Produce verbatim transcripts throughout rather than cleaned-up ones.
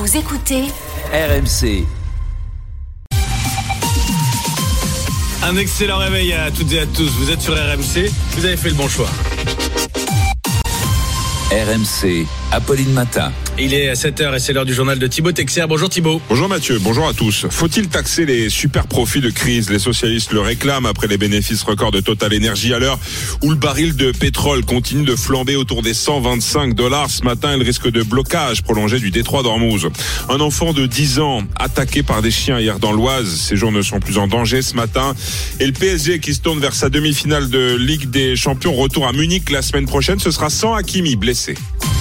Vous écoutez R M C. Un excellent réveil à toutes et à tous. Vous êtes sur R M C, vous avez fait le bon choix. R M C, Apolline Matin. Il est à sept heures et c'est l'heure du journal de Thibaut Texer. Bonjour Thibaut. Bonjour Mathieu, bonjour à tous. Faut-il taxer les super profits de crise ? Les socialistes le réclament après les bénéfices records de Total Energy à l'heure où le baril de pétrole continue de flamber autour des cent vingt-cinq dollars. Ce matin, il risque de blocage prolongé du détroit d'Ormuz. Un enfant de dix ans attaqué par des chiens hier dans l'Oise. Ses jours ne sont plus en danger ce matin. Et le P S G qui se tourne vers sa demi-finale de Ligue des Champions. Retour à Munich la semaine prochaine. Ce sera sans Hakimi, blessé.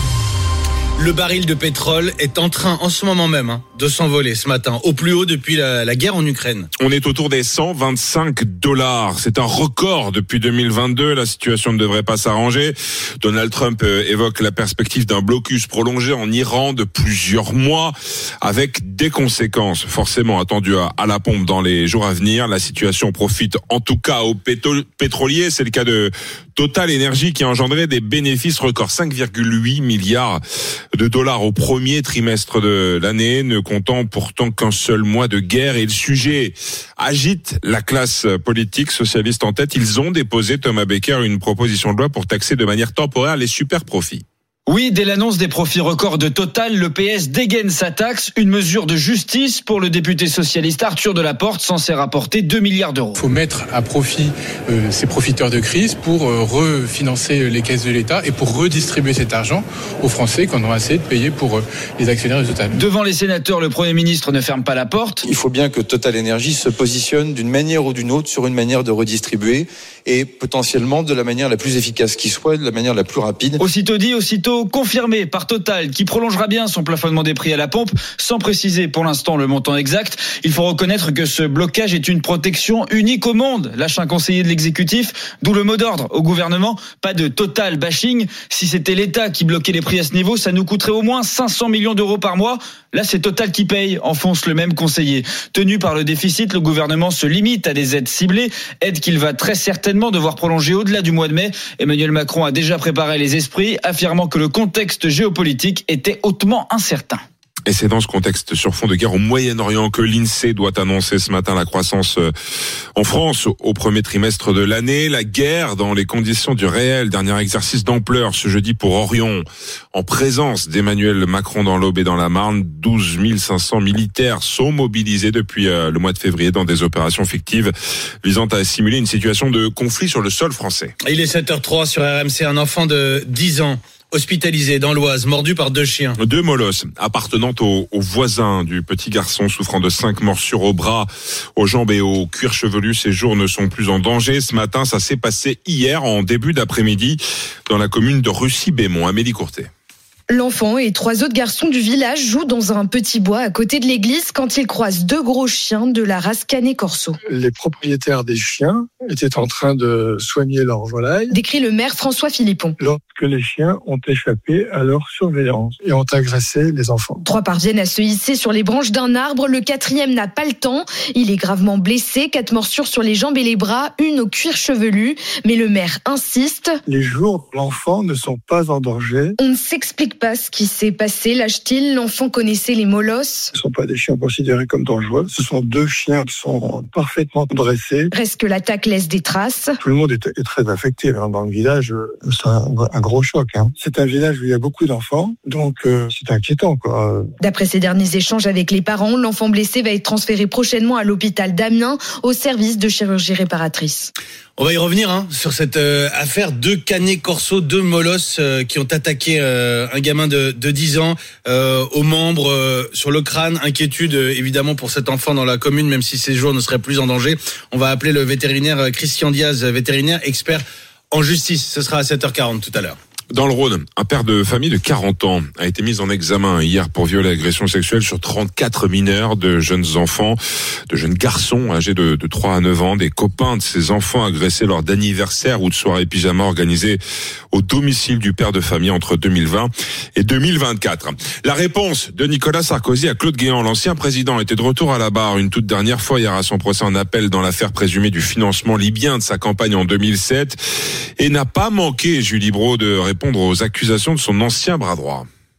Le baril de pétrole est en train, en ce moment même, hein, de s'envoler ce matin, au plus haut depuis la, la guerre en Ukraine. On est autour des cent vingt-cinq dollars. C'est un record depuis deux mille vingt-deux. La situation ne devrait pas s'arranger. Donald Trump évoque la perspective d'un blocus prolongé en Iran de plusieurs mois, avec des conséquences forcément attendues à, à la pompe dans les jours à venir. La situation profite en tout cas aux péto- pétroliers. C'est le cas de Total Energy qui a engendré des bénéfices records, cinq virgule huit milliards de dollars au premier trimestre de l'année, ne comptant pourtant qu'un seul mois de guerre. Et le sujet agite la classe politique socialiste en tête. Ils ont déposé, Thomas Becker, une proposition de loi pour taxer de manière temporaire les super profits. Oui, dès l'annonce des profits records de Total, le P S dégaine sa taxe, une mesure de justice pour le député socialiste Arthur Delaporte, censé rapporter deux milliards d'euros. Il faut mettre à profit euh, ces profiteurs de crise pour euh, refinancer les caisses de l'État et pour redistribuer cet argent aux Français qui en ont assez de payer pour euh, les actionnaires de Total. Devant les sénateurs, le Premier ministre ne ferme pas la porte. Il faut bien que Total Energy se positionne d'une manière ou d'une autre sur une manière de redistribuer et potentiellement de la manière la plus efficace qui soit, de la manière la plus rapide. Aussitôt dit, aussitôt confirmé par Total, qui prolongera bien son plafonnement des prix à la pompe, sans préciser pour l'instant le montant exact. Il faut reconnaître que ce blocage est une protection unique au monde, lâche un conseiller de l'exécutif, d'où le mot d'ordre au gouvernement, pas de Total bashing. Si c'était l'État qui bloquait les prix à ce niveau, ça nous coûterait au moins cinq cents millions d'euros par mois. Là, c'est Total qui paye, enfonce le même conseiller. Tenu par le déficit, le gouvernement se limite à des aides ciblées, aides qu'il va très certainement devoir prolonger au-delà du mois de mai. Emmanuel Macron a déjà préparé les esprits, affirmant que le contexte géopolitique était hautement incertain. Et c'est dans ce contexte sur fond de guerre au Moyen-Orient que l'INSEE doit annoncer ce matin la croissance en France au premier trimestre de l'année. La guerre dans les conditions du réel. Dernier exercice d'ampleur ce jeudi pour Orion. En présence d'Emmanuel Macron dans l'Aube et dans la Marne, douze mille cinq cents militaires sont mobilisés depuis le mois de février dans des opérations fictives visant à simuler une situation de conflit sur le sol français. Il est sept heures zéro trois sur R M C. Un enfant de dix ans hospitalisé dans l'Oise, mordu par deux chiens. Deux molosses appartenant aux, aux voisins du petit garçon souffrant de cinq morsures au bras, aux jambes et au cuir chevelu. Ses jours ne sont plus en danger. Ce matin, ça s'est passé hier en début d'après-midi dans la commune de Russy-Bémont. Amélie Courtet. L'enfant et trois autres garçons du village jouent dans un petit bois à côté de l'église quand ils croisent deux gros chiens de la race Canet Corso. Les propriétaires des chiens étaient en train de soigner leurs volailles. Décrit le maire François Philippon. Lorsque les chiens ont échappé à leur surveillance et ont agressé les enfants. Trois parviennent à se hisser sur les branches d'un arbre. Le quatrième n'a pas le temps. Il est gravement blessé. Quatre morsures sur les jambes et les bras, une au cuir chevelu. Mais le maire insiste. Les jours de l'enfant ne sont pas en danger. On ne s'explique pas ce qui s'est passé, lâche-t-il. L'enfant connaissait les molosses. Ce ne sont pas des chiens considérés comme dangereux. Ce sont deux chiens qui sont parfaitement dressés. Reste que l'attaque laisse des traces. Tout le monde est, est très affecté. Dans le village, c'est un, un gros choc. Hein. C'est un village où il y a beaucoup d'enfants, donc euh, c'est inquiétant, quoi. D'après ses derniers échanges avec les parents, l'enfant blessé va être transféré prochainement à l'hôpital d'Amiens, au service de chirurgie réparatrice. On va y revenir hein, sur cette euh, affaire. Deux Canet Corso, deux molosses euh, qui ont attaqué euh, un gamin de, de dix ans euh, aux membres, euh, sur le crâne. Inquiétude euh, évidemment pour cet enfant dans la commune, même si ses jours ne seraient plus en danger. On va appeler le vétérinaire Christian Diaz, vétérinaire expert en justice. Ce sera à sept heures quarante tout à l'heure. Dans le Rhône, un père de famille de quarante ans a été mis en examen hier pour viol et agression sexuelle sur trente-quatre mineurs, de jeunes enfants, de jeunes garçons âgés de, de trois à neuf ans. Des copains de ces enfants agressés lors d'anniversaires ou de soirées pyjama organisées au domicile du père de famille entre deux mille vingt et deux mille vingt-quatre. La réponse de Nicolas Sarkozy à Claude Guéant, l'ancien président, était de retour à la barre une toute dernière fois hier à son procès en appel dans l'affaire présumée du financement libyen de sa campagne en deux mille sept et n'a pas manqué, Julie Brault, de répondre aux accusations de son ancien bras droit.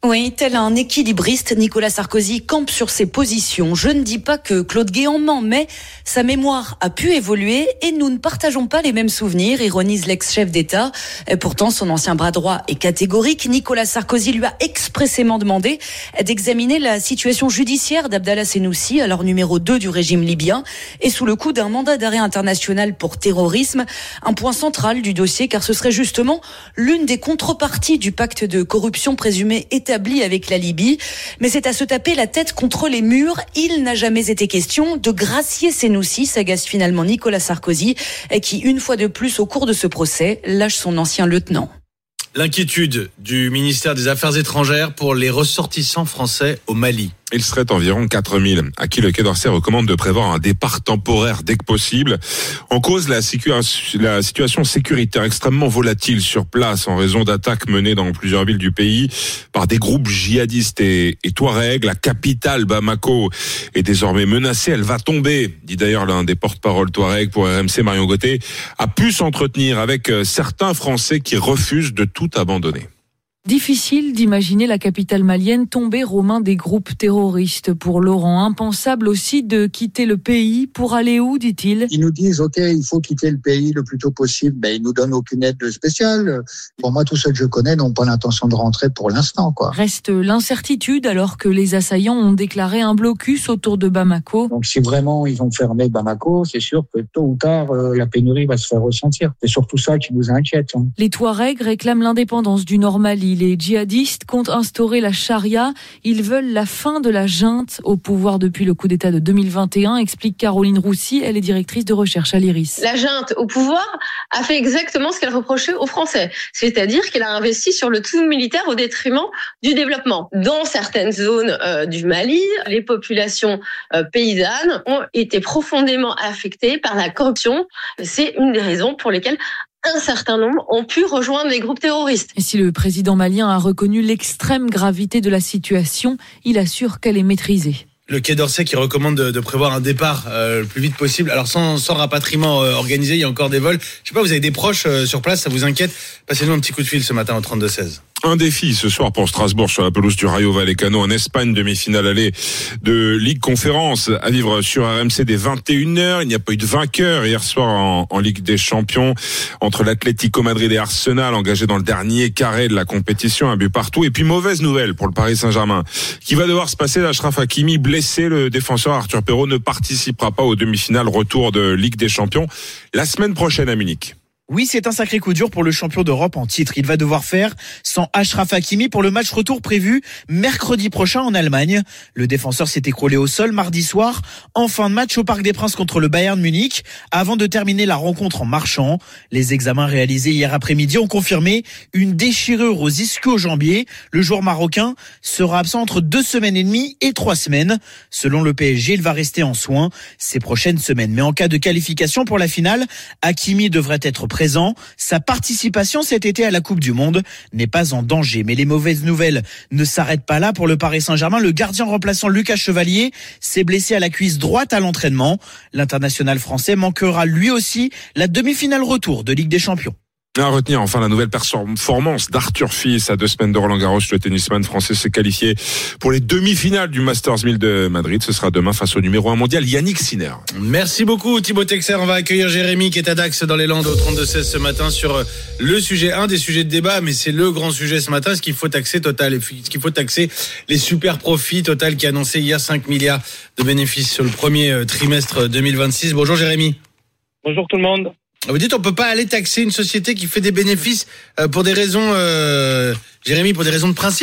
Oui, tel un équilibriste, Nicolas Sarkozy campe sur ses positions. Je ne dis pas que Claude Guéant ment, mais sa mémoire a pu évoluer et nous ne partageons pas les mêmes souvenirs, ironise l'ex-chef d'État. Et pourtant, son ancien bras droit est catégorique. Nicolas Sarkozy lui a expressément demandé d'examiner la situation judiciaire d'Abdallah Sennoussi, alors numéro deux du régime libyen, et sous le coup d'un mandat d'arrêt international pour terrorisme. Un point central du dossier, car ce serait justement l'une des contreparties du pacte de corruption présumé établi avec la Libye. Mais c'est à se taper la tête contre les murs. Il n'a jamais été question de gracier Sennoussi, s'agace finalement Nicolas Sarkozy, qui, une fois de plus au cours de ce procès, lâche son ancien lieutenant. L'inquiétude du ministère des Affaires étrangères pour les ressortissants français au Mali. Il serait environ quatre mille, à qui le Quai d'Orsay recommande de prévoir un départ temporaire dès que possible. En cause, la, situa- la situation sécuritaire extrêmement volatile sur place en raison d'attaques menées dans plusieurs villes du pays par des groupes djihadistes et, et Touaregs. La capitale, Bamako, est désormais menacée. Elle va tomber, dit d'ailleurs l'un des porte-parole Touareg pour R M C, Marion Gauthier, a pu s'entretenir avec certains Français qui refusent de tout abandonner. Difficile d'imaginer la capitale malienne tomber aux mains des groupes terroristes. Pour Laurent, impensable aussi de quitter le pays. Pour aller où, dit-il ? Ils nous disent, OK, il faut quitter le pays le plus tôt possible, mais ils nous donnent aucune aide spéciale. Pour moi, tous ceux que je connais n'ont pas l'intention de rentrer pour l'instant, quoi. Reste l'incertitude alors que les assaillants ont déclaré un blocus autour de Bamako. Donc si vraiment ils ont fermé Bamako, c'est sûr que tôt ou tard, euh, la pénurie va se faire ressentir. C'est surtout ça qui nous inquiète. Hein. Les Touaregs réclament l'indépendance du Nord Mali. Les djihadistes comptent instaurer la charia. Ils veulent la fin de la junte au pouvoir depuis le coup d'État de deux mille vingt et un, explique Caroline Roussy. Elle est directrice de recherche à l'I R I S. La junte au pouvoir a fait exactement ce qu'elle reprochait aux Français. C'est-à-dire qu'elle a investi sur le tout militaire au détriment du développement. Dans certaines zones euh, du Mali, les populations euh, paysannes ont été profondément affectées par la corruption. C'est une des raisons pour lesquelles un certain nombre ont pu rejoindre les groupes terroristes. Et si le président malien a reconnu l'extrême gravité de la situation, il assure qu'elle est maîtrisée. Le Quai d'Orsay qui recommande de, de prévoir un départ euh, le plus vite possible. Alors sans, sans rapatriement euh, organisé, il y a encore des vols. Je sais pas, vous avez des proches euh, sur place, ça vous inquiète ? Passez-nous un petit coup de fil ce matin au trente-deux seize. Un défi ce soir pour Strasbourg sur la pelouse du Rayo Vallecano en Espagne, demi-finale aller de Ligue Conférence à vivre sur R M C dès vingt et une heures. Il n'y a pas eu de vainqueur hier soir en, en Ligue des Champions entre l'Atlético Madrid et Arsenal, engagés dans le dernier carré de la compétition, un but partout. Et puis mauvaise nouvelle pour le Paris Saint-Germain, qui va devoir se passer d'Achraf Hakimi, blessé. Le défenseur Arthur Perrault ne participera pas aux demi-finales retour de Ligue des Champions la semaine prochaine à Munich. Oui, c'est un sacré coup dur pour le champion d'Europe en titre. Il va devoir faire sans Achraf Hakimi pour le match retour prévu mercredi prochain en Allemagne. Le défenseur s'est écroulé au sol mardi soir en fin de match au Parc des Princes contre le Bayern Munich avant de terminer la rencontre en marchant. Les examens réalisés hier après-midi ont confirmé une déchirure aux ischio-jambiers. Le joueur marocain sera absent entre deux semaines et demie et trois semaines. Selon le P S G, il va rester en soins ces prochaines semaines. Mais en cas de qualification pour la finale, Hakimi devrait être présent. Sa participation cet été à la Coupe du Monde n'est pas en danger. Mais les mauvaises nouvelles ne s'arrêtent pas là pour le Paris Saint-Germain. Le gardien remplaçant Lucas Chevalier s'est blessé à la cuisse droite à l'entraînement. L'international français manquera lui aussi la demi-finale retour de Ligue des Champions. À retenir enfin la nouvelle performance d'Arthur Fils à deux semaines de Roland-Garros. Le tennisman français s'est qualifié pour les demi-finales du Masters mille de Madrid. Ce sera demain face au numéro un mondial Yannick Sinner. Merci beaucoup Thibaut Texer. On va accueillir Jérémy qui est à Dax dans les Landes au trente-deux seize ce matin sur le sujet, un des sujets de débat, mais c'est le grand sujet ce matin. Est-ce qu'il faut taxer Total ? Est-ce qu'il faut taxer les super profits? Total qui a annoncé hier cinq milliards de bénéfices sur le premier trimestre deux mille vingt-six. Bonjour Jérémy. Bonjour tout le monde. Vous dites on peut pas aller taxer une société qui fait des bénéfices euh, pour des raisons, euh, Jérémy, pour des raisons de principe ?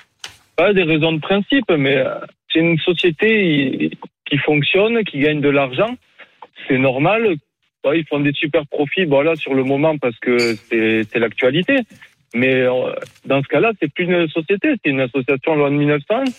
Pas des raisons de principe, mais euh, c'est une société qui fonctionne, qui gagne de l'argent. C'est normal. Ouais, ils font des super profits, bon là sur le moment parce que c'est, c'est l'actualité. Mais euh, dans ce cas-là, c'est plus une société, c'est une association loi de mille neuf cents.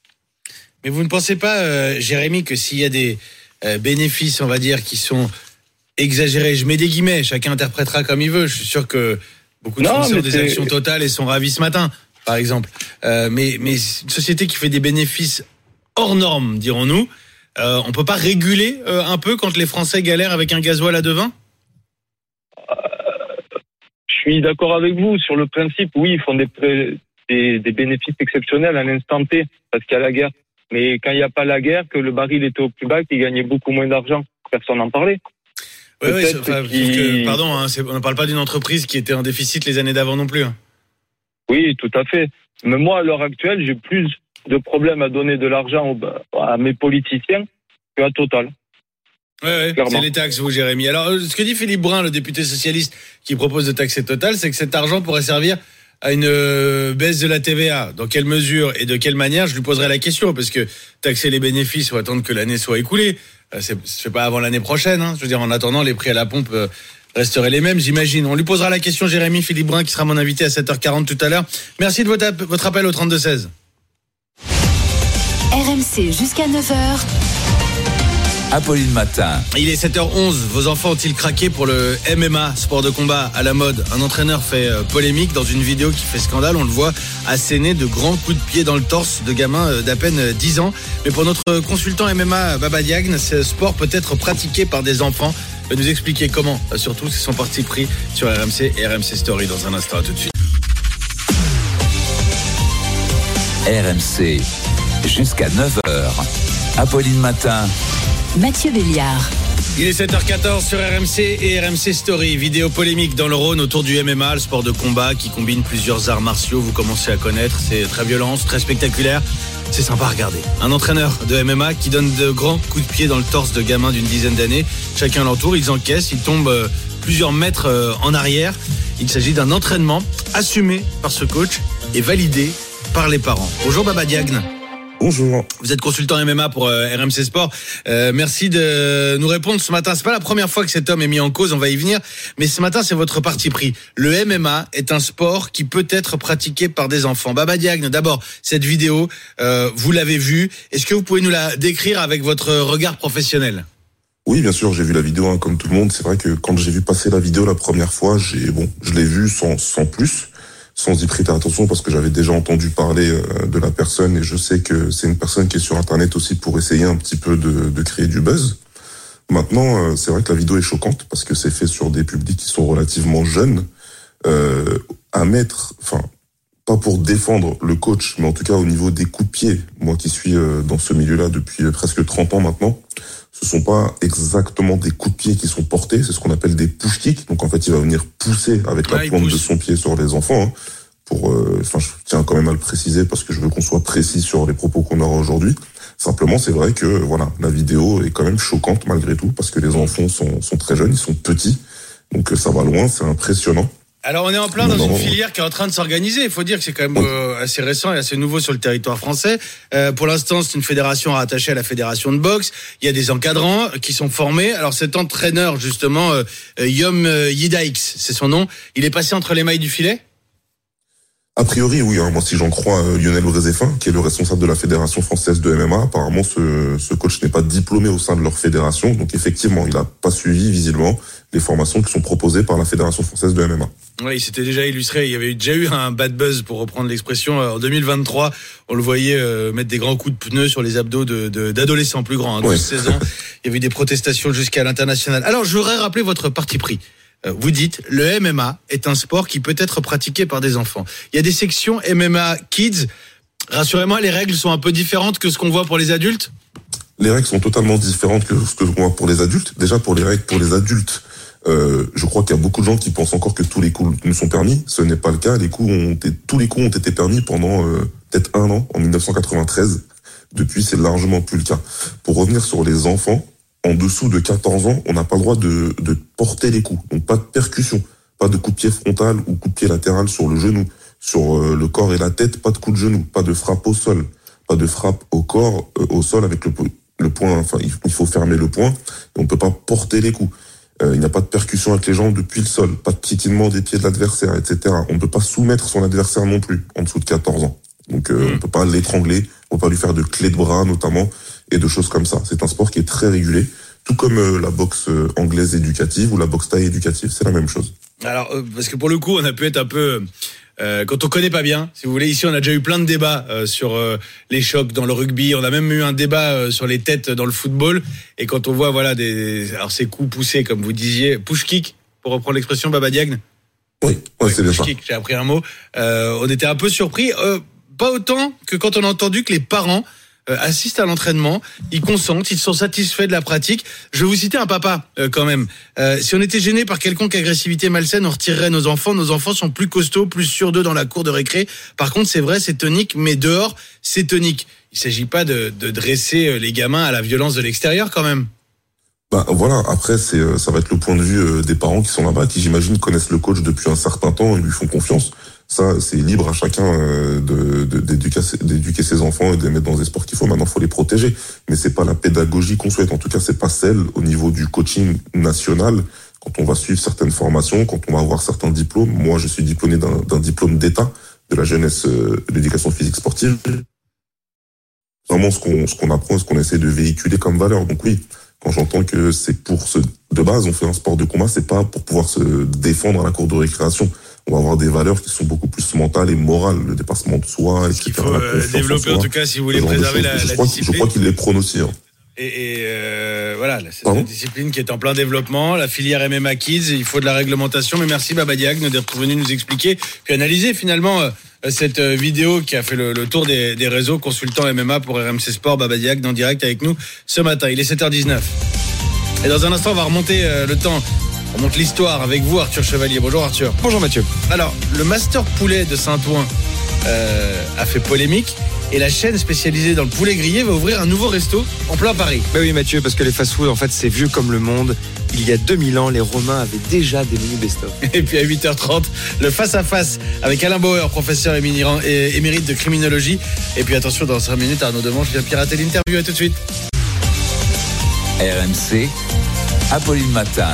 Mais vous ne pensez pas, euh, Jérémy, que s'il y a des euh, bénéfices, on va dire, qui sont exagéré, je mets des guillemets, chacun interprétera comme il veut. Je suis sûr que beaucoup de non, Français ont des c'est... actions totales et sont ravis ce matin, par exemple. Euh, mais, mais une société qui fait des bénéfices hors normes, dirons-nous, euh, on peut pas réguler euh, un peu quand les Français galèrent avec un gasoil à deux vingt ? euh, Je suis d'accord avec vous sur le principe. Oui, ils font des, pré... des, des bénéfices exceptionnels à l'instant T, parce qu'il y a la guerre. Mais quand il n'y a pas la guerre, que le baril était au plus bas, qu'il gagnait beaucoup moins d'argent, personne n'en parlait. Oui, oui, enfin, que, pardon, hein, c'est, on ne parle pas d'une entreprise qui était en déficit les années d'avant non plus. Hein. Oui, tout à fait. Mais moi, à l'heure actuelle, j'ai plus de problèmes à donner de l'argent à mes politiciens qu'à Total. Oui, oui, c'est les taxes, vous, Jérémy. Alors, ce que dit Philippe Brun, le député socialiste qui propose de taxer Total, c'est que cet argent pourrait servir à une baisse de la T V A. Dans quelle mesure et de quelle manière, je lui poserai la question, parce que taxer les bénéfices, faut attendre que l'année soit écoulée. C'est, c'est pas avant l'année prochaine. Hein. Je veux dire, en attendant, les prix à la pompe resteraient les mêmes, j'imagine. On lui posera la question, Jérémy. Philippe Brun, qui sera mon invité à sept heures quarante tout à l'heure. Merci de votre, votre appel au trente-deux seize. R M C jusqu'à neuf heures. Apolline Matin. Il est sept heures onze. Vos enfants ont-ils craqué pour le M M A, sport de combat à la mode? Un entraîneur fait polémique dans une vidéo qui fait scandale. On le voit asséner de grands coups de pied dans le torse de gamins d'à peine dix ans. Mais pour notre consultant M M A, Baba Diagne, ce sport peut être pratiqué par des enfants. Il va nous expliquer comment. Surtout, c'est son parti pris sur R M C et R M C Story dans un instant. À tout de suite. R M C jusqu'à neuf heures. Apolline Matin. Mathieu Béliard. Il est sept heures quatorze sur R M C et R M C Story. Vidéo polémique dans le Rhône autour du M M A, le sport de combat qui combine plusieurs arts martiaux. Vous commencez à connaître, c'est très violent, très spectaculaire. C'est sympa à regarder. Un entraîneur de M M A qui donne de grands coups de pied dans le torse de gamins d'une dizaine d'années. Chacun l'entoure, ils encaissent, ils tombent plusieurs mètres en arrière. Il s'agit d'un entraînement assumé par ce coach et validé par les parents. Bonjour Baba Diagne. Bonjour. Vous êtes consultant M M A pour euh, R M C Sport. Euh, merci de nous répondre ce matin. C'est pas la première fois que cet homme est mis en cause, on va y venir. Mais ce matin, c'est votre parti pris. Le M M A est un sport qui peut être pratiqué par des enfants. Baba Diagne, d'abord, cette vidéo, euh, vous l'avez vue. Est-ce que vous pouvez nous la décrire avec votre regard professionnel ? Oui, bien sûr, j'ai vu la vidéo hein, comme tout le monde. C'est vrai que quand j'ai vu passer la vidéo la première fois, j'ai bon, je l'ai vue sans, sans plus. Sans y prêter attention parce que j'avais déjà entendu parler de la personne et je sais que c'est une personne qui est sur Internet aussi pour essayer un petit peu de, de créer du buzz. Maintenant, c'est vrai que la vidéo est choquante parce que c'est fait sur des publics qui sont relativement jeunes. Euh, à mettre, enfin, pas pour défendre le coach, mais en tout cas au niveau des coups de pied, moi qui suis dans ce milieu-là depuis presque trente ans maintenant, ce sont pas exactement des coups de pied qui sont portés, c'est ce qu'on appelle des push kicks. Donc en fait, il va venir pousser avec la ah, pointe de son pied sur les enfants. Hein, pour, euh, enfin, je tiens quand même à le préciser parce que je veux qu'on soit précis sur les propos qu'on aura aujourd'hui. Simplement, c'est vrai que voilà, la vidéo est quand même choquante malgré tout parce que les enfants sont, sont très jeunes, ils sont petits, donc ça va loin, c'est impressionnant. Alors on est en plein dans une filière qui est en train de s'organiser. Il faut dire que c'est quand même euh, assez récent et assez nouveau sur le territoire français. Euh, pour l'instant, c'est une fédération rattachée à la fédération de boxe. Il y a des encadrants qui sont formés. Alors cet entraîneur justement, euh, Yom Yidaix, c'est son nom. Il est passé entre les mailles du filet ? A priori, oui. Hein. Moi, si j'en crois euh, Lionel Brézéfin, qui est le responsable de la fédération française de M M A, apparemment, ce, ce coach n'est pas diplômé au sein de leur fédération. Donc, effectivement, il n'a pas suivi, visiblement, les formations qui sont proposées par la fédération française de M M A. Oui, il s'était déjà illustré. Il y avait déjà eu un bad buzz, pour reprendre l'expression. En deux mille vingt-trois, on le voyait euh, mettre des grands coups de pneus sur les abdos de, de, d'adolescents plus grands, hein, douze seize ans. Il y avait eu des protestations jusqu'à l'international. Alors, je voudrais rappeler votre parti pris. Vous dites, le M M A est un sport qui peut être pratiqué par des enfants. Il y a des sections M M A Kids. Rassurez-moi, les règles sont un peu différentes que ce qu'on voit pour les adultes ? Les règles sont totalement différentes que ce que l'on voit pour les adultes. Déjà, pour les règles pour les adultes, euh, je crois qu'il y a beaucoup de gens qui pensent encore que tous les coups nous sont permis. Ce n'est pas le cas. Les coups ont été, tous les coups ont été permis pendant euh, peut-être un an, en dix-neuf cent quatre-vingt-treize. Depuis, c'est largement plus le cas. Pour revenir sur les enfants, en dessous de quatorze ans, on n'a pas le droit de, de porter les coups. Donc pas de percussion, pas de coup de pied frontal ou coup de pied latéral sur le genou. Sur euh, le corps et la tête, pas de coup de genou, pas de frappe au sol, pas de frappe au corps, euh, au sol avec le, le poing, enfin il faut fermer le poing, et on peut pas porter les coups. Euh, il n'y a pas de percussion avec les jambes depuis le sol, pas de piétinement des pieds de l'adversaire, et cetera. On ne peut pas soumettre son adversaire non plus, en dessous de quatorze ans. Donc euh, mmh. on peut pas l'étrangler, on peut pas lui faire de clés de bras notamment, et de choses comme ça. C'est un sport qui est très régulé, tout comme euh, la boxe euh, anglaise éducative ou la boxe thaï éducative, c'est la même chose. Alors, euh, parce que pour le coup, on a pu être un peu... Euh, quand on connaît pas bien, si vous voulez, ici on a déjà eu plein de débats euh, sur euh, les chocs dans le rugby, on a même eu un débat euh, sur les têtes dans le football, et quand on voit voilà des alors ces coups poussés comme vous disiez, push kick pour reprendre l'expression Baba Diagne. Oui, ouais, c'est bien ça. J'ai appris un mot. Euh, on était un peu surpris, euh, pas autant que quand on a entendu que les parents euh, assistent à l'entraînement, ils consentent, ils sont satisfaits de la pratique. Je vais vous citer un papa euh, quand même. Euh, si on était gêné par quelconque agressivité malsaine, on retirerait nos enfants. Nos enfants sont plus costauds, plus sûrs d'eux dans la cour de récré. Par contre, c'est vrai, c'est tonique, mais dehors, c'est tonique. Il s'agit pas de, de dresser les gamins à la violence de l'extérieur quand même. Bah voilà, après c'est ça va être le point de vue des parents qui sont là-bas, qui j'imagine connaissent le coach depuis un certain temps et lui font confiance. Ça, c'est libre à chacun de, de d'éduquer, d'éduquer ses enfants et de les mettre dans des sports qu'il faut. Maintenant, faut les protéger, mais c'est pas la pédagogie qu'on souhaite. En tout cas, c'est pas celle au niveau du coaching national. Quand on va suivre certaines formations, quand on va avoir certains diplômes. Moi, je suis diplômé d'un, d'un diplôme d'État de la jeunesse, euh, de l'éducation physique sportive. Vraiment, ce qu'on ce qu'on apprend, ce qu'on essaie de véhiculer comme valeur. Donc oui. Quand j'entends que c'est pour se, de base, on fait un sport de combat, c'est pas pour pouvoir se défendre à la cour de récréation. On va avoir des valeurs qui sont beaucoup plus mentales et morales, le dépassement de soi, et cetera. Il faut euh, développer en, en tout cas si vous voulez préserver la, je la crois, discipline. Je crois qu'il les prône aussi. Hein. Et, et euh, voilà, c'est une discipline qui est en plein développement. La filière M M A Kids, il faut de la réglementation. Mais merci Baba Diagne d'être venu nous expliquer, puis analyser finalement euh, cette vidéo qui a fait le, le tour des, des réseaux. Consultant M M A pour R M C Sport, Baba Diagne en direct avec nous ce matin. Il est sept heures dix-neuf. Et dans un instant, on va remonter euh, le temps. On remonte l'histoire avec vous, Arthur Chevalier. Bonjour Arthur. Bonjour Mathieu. Alors, le Master Poulet de Saint-Ouen euh, a fait polémique. Et la chaîne spécialisée dans le poulet grillé va ouvrir un nouveau resto en plein Paris. Bah oui Mathieu, parce que les fast-food, en fait, c'est vieux comme le monde. Il y a deux mille ans, les Romains avaient déjà des menus best-of. Et puis à huit heures trente, le face-à-face avec Alain Bauer, professeur émérite de criminologie. Et puis attention, dans cinq minutes, Arnaud Demange vient pirater l'interview. À tout de suite. R M C, Apolline Matin.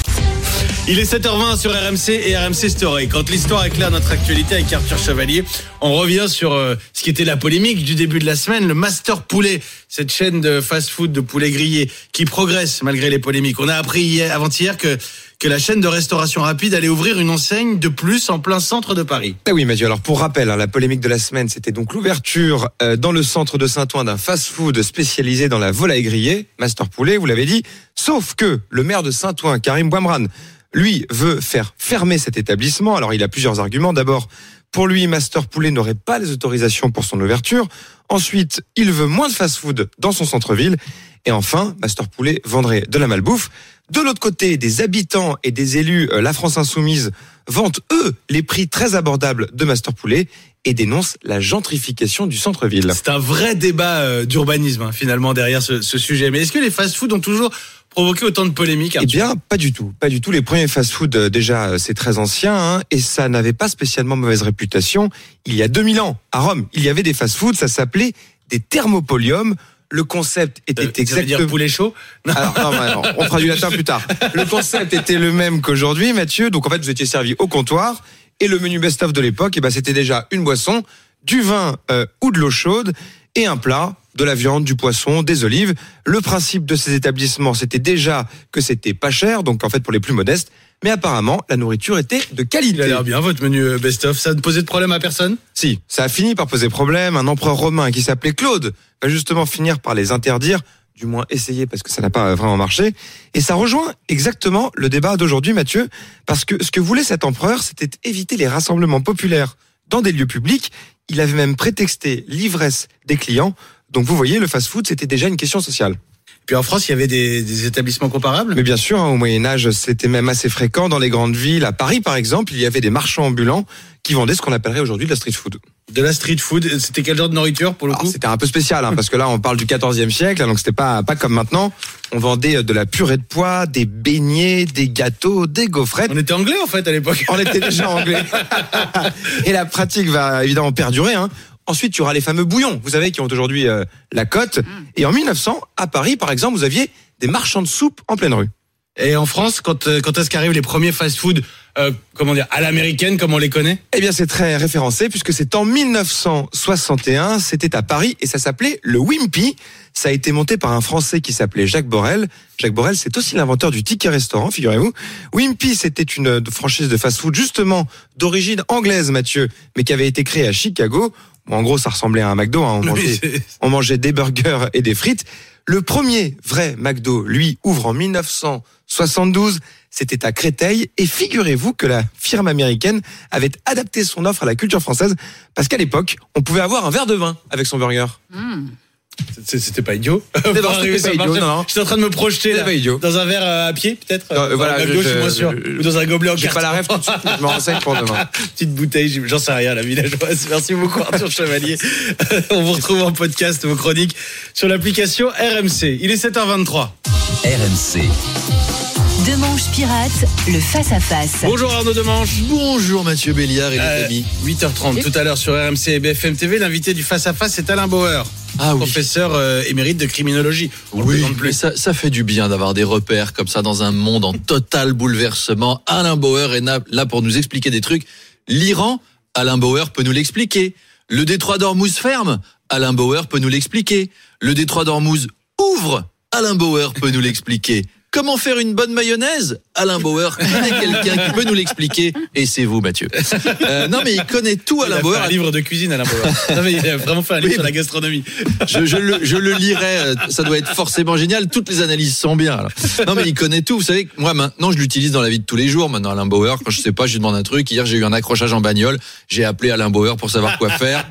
Il est sept heures vingt sur R M C et R M C Story. Quand l'histoire éclaire notre actualité avec Arthur Chevalier, on revient sur euh, ce qui était la polémique du début de la semaine, le Master Poulet, cette chaîne de fast-food de poulet grillé qui progresse malgré les polémiques. On a appris hier, avant-hier que que la chaîne de restauration rapide allait ouvrir une enseigne de plus en plein centre de Paris. Ah oui Mathieu, alors pour rappel, hein, la polémique de la semaine, c'était donc l'ouverture euh, dans le centre de Saint-Ouen d'un fast-food spécialisé dans la volaille grillée, Master Poulet, vous l'avez dit, sauf que le maire de Saint-Ouen, Karim Bouamrane, lui, veut faire fermer cet établissement. Alors, il a plusieurs arguments. D'abord, pour lui, Master Poulet n'aurait pas les autorisations pour son ouverture. Ensuite, il veut moins de fast-food dans son centre-ville. Et enfin, Master Poulet vendrait de la malbouffe. De l'autre côté, des habitants et des élus, euh, la France Insoumise, vantent, eux, les prix très abordables de Master Poulet et dénoncent la gentrification du centre-ville. C'est un vrai débat euh, d'urbanisme, hein, finalement, derrière ce, ce sujet. Mais est-ce que les fast-food ont toujours provoqué autant de polémiques, Arthur ? Eh bien, pas du tout. Pas du tout. Les premiers fast-food, déjà, c'est très ancien, hein, et ça n'avait pas spécialement mauvaise réputation. Il y a deux mille ans, à Rome, il y avait des fast-food, ça s'appelait des thermopoliums. Le concept était euh, exactement... Ça veut dire poulet chaud ? Non. Alors, non, non, on fera du latin plus tard. Le concept était le même qu'aujourd'hui, Mathieu. Donc, en fait, vous étiez servi au comptoir, et le menu best-of de l'époque, eh ben, c'était déjà une boisson, du vin euh, ou de l'eau chaude, et un plat, de la viande, du poisson, des olives. Le principe de ces établissements, c'était déjà que c'était pas cher, donc en fait pour les plus modestes, mais apparemment la nourriture était de qualité. Il a l'air bien votre menu best-of, ça ne posait de problème à personne ? Si, ça a fini par poser problème. Un empereur romain qui s'appelait Claude va justement finir par les interdire, du moins essayer parce que ça n'a pas vraiment marché. Et ça rejoint exactement le débat d'aujourd'hui, Mathieu, parce que ce que voulait cet empereur, c'était éviter les rassemblements populaires dans des lieux publics. Il avait même prétexté l'ivresse des clients. Donc vous voyez, le fast-food, c'était déjà une question sociale. Puis en France, il y avait des, des établissements comparables ? Mais bien sûr, hein, au Moyen-Âge, c'était même assez fréquent dans les grandes villes. À Paris, par exemple, il y avait des marchands ambulants qui vendaient ce qu'on appellerait aujourd'hui de la street food. De la street food, c'était quel genre de nourriture pour le Alors, coup ? C'était un peu spécial, hein, parce que là, on parle du quatorzième siècle, donc c'était pas, pas comme maintenant. On vendait de la purée de pois, des beignets, des gâteaux, des gaufrettes. On était anglais en fait à l'époque. On était déjà anglais. Et la pratique va évidemment perdurer, hein. Ensuite, il y aura les fameux bouillons, vous savez, qui ont aujourd'hui euh, la cote. Mmh. Et en mille neuf cents, à Paris, par exemple, vous aviez des marchands de soupe en pleine rue. Et en France, quand, quand est-ce qu'arrivent les premiers fast-food, euh, comment dire, à l'américaine, comme on les connaît ? Eh bien, c'est très référencé, puisque c'est en mille neuf cent soixante et un, c'était à Paris, et ça s'appelait le Wimpy. Ça a été monté par un Français qui s'appelait Jacques Borel. Jacques Borel, c'est aussi l'inventeur du ticket restaurant, figurez-vous. Wimpy, c'était une franchise de fast-food, justement, d'origine anglaise, Mathieu, mais qui avait été créée à Chicago. Bon, en gros, ça ressemblait à un McDo, hein. on, mangeait, on mangeait des burgers et des frites. Le premier vrai McDo, lui, ouvre en mille neuf cent soixante-douze. C'était à Créteil. Et figurez-vous que la firme américaine avait adapté son offre à la culture française parce qu'à l'époque, on pouvait avoir un verre de vin avec son burger. Mmh. C'était pas idiot. C'était pas idiot, non, non. J'étais en train de me projeter là, dans un verre à pied, peut-être. Non, voilà, à gauche, je suis moins sûr. Ou dans un gobelet en carton. J'ai pas la rêve tout de suite, je me renseigne pour demain. Petite bouteille, j'en sais rien, la villageoise. Merci beaucoup, Arthur Chevalier. On vous retrouve en podcast, vos chroniques, sur l'application R M C. Il est sept heures vingt-trois. R M C. Demanche pirate, le face-à-face. Bonjour Arnaud Demanche. Bonjour Mathieu Béliard et euh, les amis. huit heures trente, tout à l'heure sur R M C et B F M T V, l'invité du face-à-face c'est Alain Bauer. Ah, oui. Professeur euh, émérite de criminologie. On oui, plus. mais ça, ça fait du bien d'avoir des repères comme ça dans un monde en total bouleversement. Alain Bauer est là pour nous expliquer des trucs. L'Iran, Alain Bauer peut nous l'expliquer. Le détroit d'Ormuz ferme, Alain Bauer peut nous l'expliquer. Le détroit d'Ormuz ouvre, Alain Bauer peut nous l'expliquer. Comment faire une bonne mayonnaise? Alain Bauer connaît quelqu'un qui peut nous l'expliquer, et c'est vous, Mathieu. Euh, non, mais il connaît tout, Alain Bauer. Il a fait un livre de cuisine, Alain Bauer. Non, mais il a vraiment fait un livre oui, sur la gastronomie. Je, je, le, je le lirai, ça doit être forcément génial. Toutes les analyses sont bien. Alors. Non, mais il connaît tout. Vous savez, moi, maintenant, je l'utilise dans la vie de tous les jours. Maintenant, Alain Bauer, quand je sais pas, je lui demande un truc. Hier, j'ai eu un accrochage en bagnole. J'ai appelé Alain Bauer pour savoir quoi faire.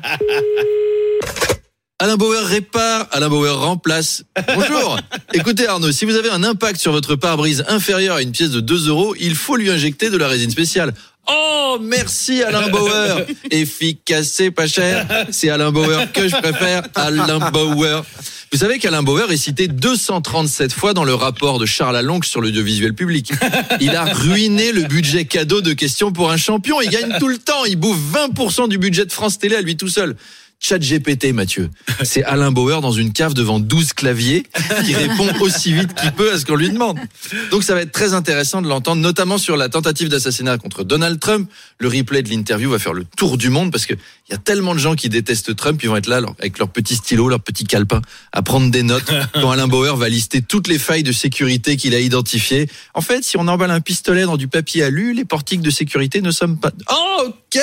Alain Bauer répare, Alain Bauer remplace. Bonjour. Écoutez Arnaud, si vous avez un impact sur votre pare-brise inférieur à une pièce de deux euros, il faut lui injecter de la résine spéciale. Oh, merci Alain Bauer. Efficace, c'est pas cher. C'est Alain Bauer que je préfère. Alain Bauer. Vous savez qu'Alain Bauer est cité deux cent trente-sept fois dans le rapport de Charles Alonque sur l'audiovisuel public. Il a ruiné le budget cadeau de questions pour un champion. Il gagne tout le temps. Il bouffe vingt pour cent du budget de France Télé à lui tout seul. ChatGPT, Mathieu. C'est Alain Bauer dans une cave devant douze claviers qui répond aussi vite qu'il peut à ce qu'on lui demande. Donc ça va être très intéressant de l'entendre, notamment sur la tentative d'assassinat contre Donald Trump. Le replay de l'interview va faire le tour du monde parce que il y a tellement de gens qui détestent Trump, ils vont être là avec leurs petits stylos, leurs petits calepins, à prendre des notes quand Alain Bauer va lister toutes les failles de sécurité qu'il a identifiées. En fait, si on emballe un pistolet dans du papier alu, les portiques de sécurité ne sont pas... Oh, ok.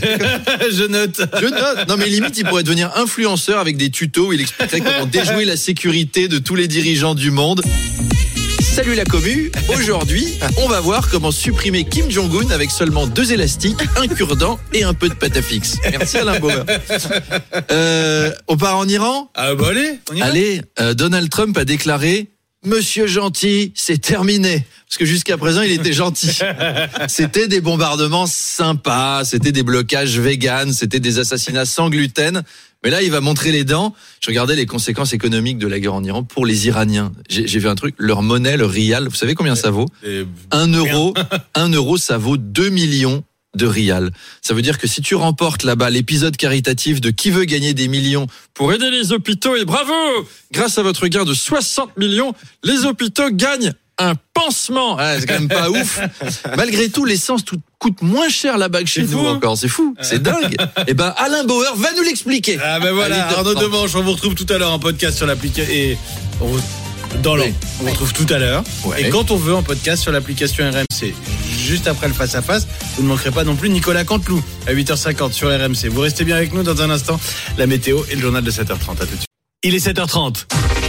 Je note. Je note. Non mais limite, il pourrait devenir influenceur avec des tutos où il expliquerait comment déjouer la sécurité de tous les dirigeants du monde. Salut la commu, aujourd'hui on va voir comment supprimer Kim Jong-un avec seulement deux élastiques, un cure-dent et un peu de pâte à fixe. Merci Alain Bauer. Euh, on part en Iran? Ah bah allez, on y va. Allez, euh, Donald Trump a déclaré « Monsieur gentil, c'est terminé ». Parce que jusqu'à présent, il était gentil. C'était des bombardements sympas, c'était des blocages véganes, c'était des assassinats sans gluten. Mais là, il va montrer les dents. Je regardais les conséquences économiques de la guerre en Iran pour les Iraniens. J'ai, j'ai vu un truc, leur monnaie, le rial, vous savez combien ça vaut? Un euro, un euro, ça vaut deux millions de rial. Ça veut dire que si tu remportes là-bas l'épisode caritatif de Qui veut gagner des millions pour aider les hôpitaux, et bravo! Grâce à votre gain de soixante millions, les hôpitaux gagnent un pansement. Ah, c'est quand même pas ouf. Malgré tout, l'essence tout coûte moins cher là-bas que chez nous encore. C'est fou, c'est dingue. Et ben Alain Bauer va nous l'expliquer. Ah ben voilà, Arnaud Demanche, on vous retrouve tout à l'heure en podcast sur l'application et on... dans l'an. Oui. On vous retrouve tout à l'heure. Ouais. Et quand on veut en podcast sur l'application R M C. Juste après le face-à-face, vous ne manquerez pas non plus Nicolas Canteloup à huit heures cinquante sur R M C. Vous restez bien avec nous dans un instant. La météo et le journal de sept heures trente. À tout de suite. Il est sept heures trente.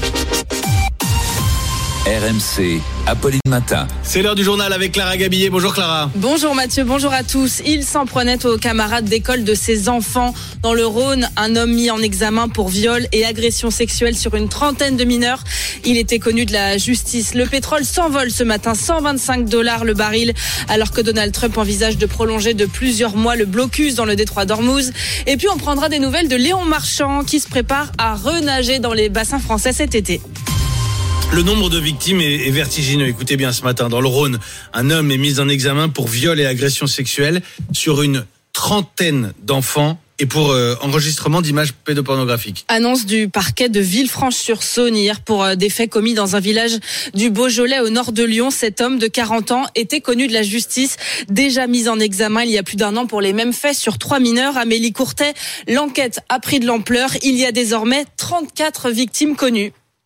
R M C, Apolline Matin. C'est l'heure du journal avec Clara Gabillet. Bonjour Clara. Bonjour Mathieu, bonjour à tous. Il s'en prenait aux camarades d'école de ses enfants. Dans le Rhône, un homme mis en examen pour viol et agression sexuelle sur une trentaine de mineurs. Il était connu de la justice. Le pétrole s'envole ce matin, cent vingt-cinq dollars le baril, alors que Donald Trump envisage de prolonger de plusieurs mois le blocus dans le détroit d'Ormuz. Et puis on prendra des nouvelles de Léon Marchand qui se prépare à renager dans les bassins français cet été. Le nombre de victimes est vertigineux. Écoutez bien, ce matin, dans le Rhône, un homme est mis en examen pour viol et agression sexuelle sur une trentaine d'enfants et pour euh, enregistrement d'images pédopornographiques. Annonce du parquet de Villefranche-sur-Saône hier pour euh, des faits commis dans un village du Beaujolais au nord de Lyon. Cet homme de quarante ans était connu de la justice, déjà mis en examen il y a plus d'un an pour les mêmes faits sur trois mineurs. Amélie Courtet, l'enquête a pris de l'ampleur. Il y a désormais trente-quatre victimes connues.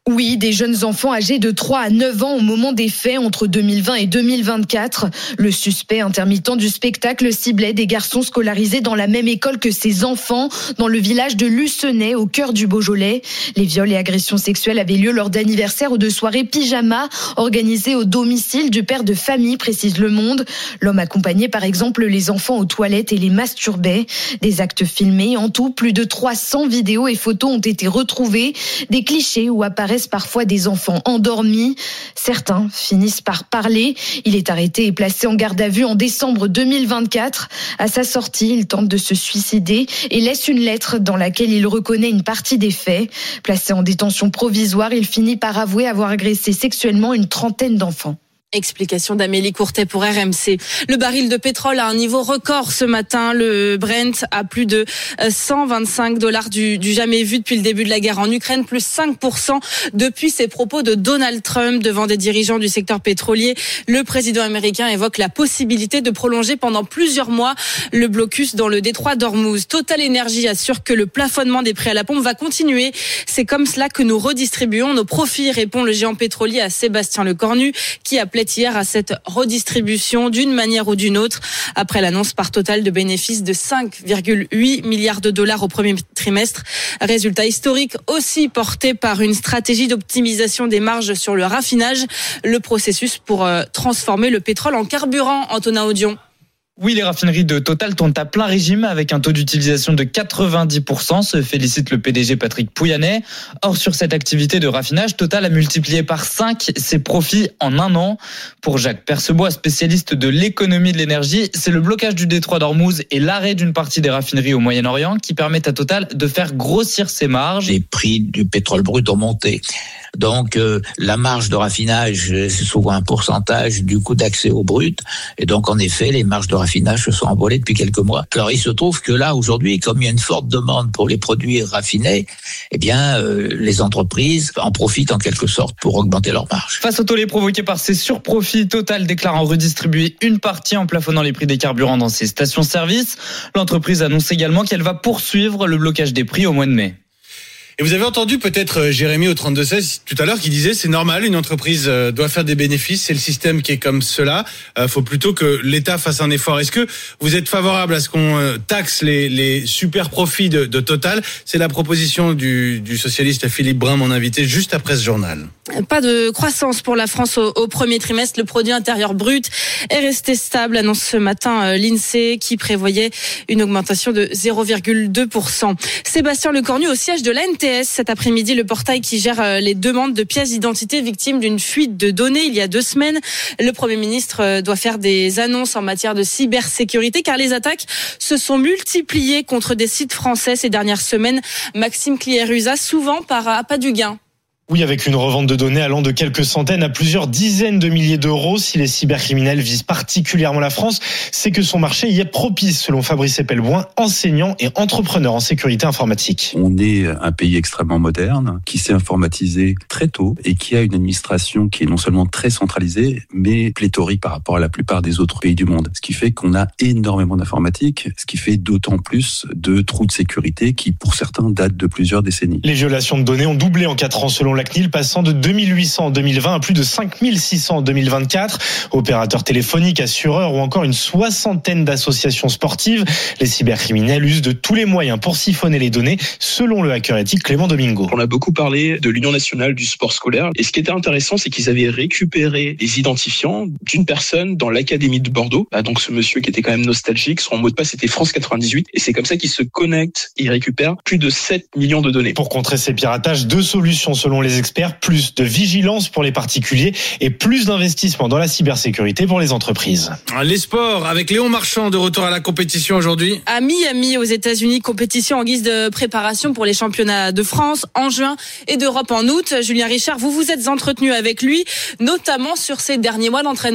Oui, des jeunes enfants âgés de trois à neuf ans au moment des faits entre deux mille vingt et deux mille vingt-quatre. Le suspect intermittent du spectacle ciblait des garçons scolarisés dans la même école que ses enfants, dans le village de Lucenay, au cœur du Beaujolais. Les viols et agressions sexuelles avaient lieu lors d'anniversaires ou de soirées pyjama organisées au domicile du père de famille, précise Le Monde. L'homme accompagnait par exemple les enfants aux toilettes et les masturbait. Des actes filmés, en tout, plus de trois cents vidéos et photos ont été retrouvées. Des clichés où apparaissent parfois des enfants endormis. Certains finissent par parler. Il est arrêté et placé en garde à vue en décembre deux mille vingt-quatre. À sa sortie, il tente de se suicider et laisse une lettre dans laquelle il reconnaît une partie des faits. Placé en détention provisoire, il finit par avouer avoir agressé sexuellement une trentaine d'enfants. Explication d'Amélie Courtet pour R M C. Le baril de pétrole a un niveau record ce matin. Le Brent a plus de cent vingt-cinq dollars du, du jamais vu depuis le début de la guerre en Ukraine, plus cinq pour cent depuis ses propos de Donald Trump devant des dirigeants du secteur pétrolier. Le président américain évoque la possibilité de prolonger pendant plusieurs mois le blocus dans le détroit d'Ormuz. Total Energy assure que le plafonnement des prix à la pompe va continuer. C'est comme cela que nous redistribuons nos profits, répond le géant pétrolier à Sébastien Lecornu, qui appelait hier à cette redistribution d'une manière ou d'une autre après l'annonce par Total de bénéfices de cinq virgule huit milliards de dollars au premier trimestre. Résultat historique aussi porté par une stratégie d'optimisation des marges sur le raffinage, le processus pour transformer le pétrole en carburant. Antonin Audion. Oui, les raffineries de Total tournent à plein régime avec un taux d'utilisation de quatre-vingt-dix pour cent, se félicite le P D G Patrick Pouyanné. Or, sur cette activité de raffinage, Total a multiplié par cinq ses profits en un an. Pour Jacques Percebois, spécialiste de l'économie de l'énergie, c'est le blocage du détroit d'Ormuz et l'arrêt d'une partie des raffineries au Moyen-Orient qui permettent à Total de faire grossir ses marges. Les prix du pétrole brut ont monté. Donc, euh, la marge de raffinage, c'est souvent un pourcentage du coût d'accès au brut. Et donc, en effet, les marges de raffinage se sont envolées depuis quelques mois. Alors, il se trouve que là, aujourd'hui, comme il y a une forte demande pour les produits raffinés, eh bien, euh, les entreprises en profitent en quelque sorte pour augmenter leurs marges. Face au tollé provoqué par ces surprofits, Total déclare en redistribuer une partie en plafonnant les prix des carburants dans ses stations-service. L'entreprise annonce également qu'elle va poursuivre le blocage des prix au mois de mai. Et vous avez entendu peut-être Jérémy au trente-deux seize tout à l'heure qui disait c'est normal, une entreprise doit faire des bénéfices, c'est le système qui est comme cela. Il faut plutôt que l'État fasse un effort. Est-ce que vous êtes favorable à ce qu'on taxe les, les super profits de, de Total? C'est la proposition du, du socialiste Philippe Brun, mon invité, juste après ce journal. Pas de croissance pour la France au, au premier trimestre. Le produit intérieur brut est resté stable, annonce ce matin l'INSEE qui prévoyait une augmentation de zéro virgule deux pour cent. Sébastien Lecornu au siège de l'A N T S cet après-midi, le portail qui gère les demandes de pièces d'identité victimes d'une fuite de données il y a deux semaines. Le Premier ministre doit faire des annonces en matière de cybersécurité car les attaques se sont multipliées contre des sites français ces dernières semaines. Maxime Cliérusa, souvent par appât du gain. Oui, avec une revente de données allant de quelques centaines à plusieurs dizaines de milliers d'euros. Si les cybercriminels visent particulièrement la France, c'est que son marché y est propice, selon Fabrice Epelboin, enseignant et entrepreneur en sécurité informatique. On est un pays extrêmement moderne, qui s'est informatisé très tôt et qui a une administration qui est non seulement très centralisée, mais pléthorique par rapport à la plupart des autres pays du monde. Ce qui fait qu'on a énormément d'informatique, ce qui fait d'autant plus de trous de sécurité qui, pour certains, datent de plusieurs décennies. Les violations de données ont doublé en quatre ans, selon la C N I L, passant de deux mille huit cents en deux mille vingt à plus de cinq mille six cents en deux mille vingt-quatre. Opérateurs téléphoniques, assureurs ou encore une soixantaine d'associations sportives. Les cybercriminels usent de tous les moyens pour siphonner les données, selon le hacker éthique Clément Domingo. On a beaucoup parlé de l'Union nationale du sport scolaire. Et ce qui était intéressant, c'est qu'ils avaient récupéré les identifiants d'une personne dans l'académie de Bordeaux. Ah, donc ce monsieur qui était quand même nostalgique, son mot de passe était France quatre-vingt-dix-huit. Et c'est comme ça qu'ils se connectent et ils récupèrent plus de sept millions de données. Pour contrer ces piratages, deux solutions selon les experts, plus de vigilance pour les particuliers et plus d'investissement dans la cybersécurité pour les entreprises. Les sports avec Léon Marchand de retour à la compétition aujourd'hui. À Miami aux États-Unis, compétition en guise de préparation pour les championnats de France en juin et d'Europe en août. Julien Richard, vous vous êtes entretenu avec lui, notamment sur ses derniers mois d'entraînement.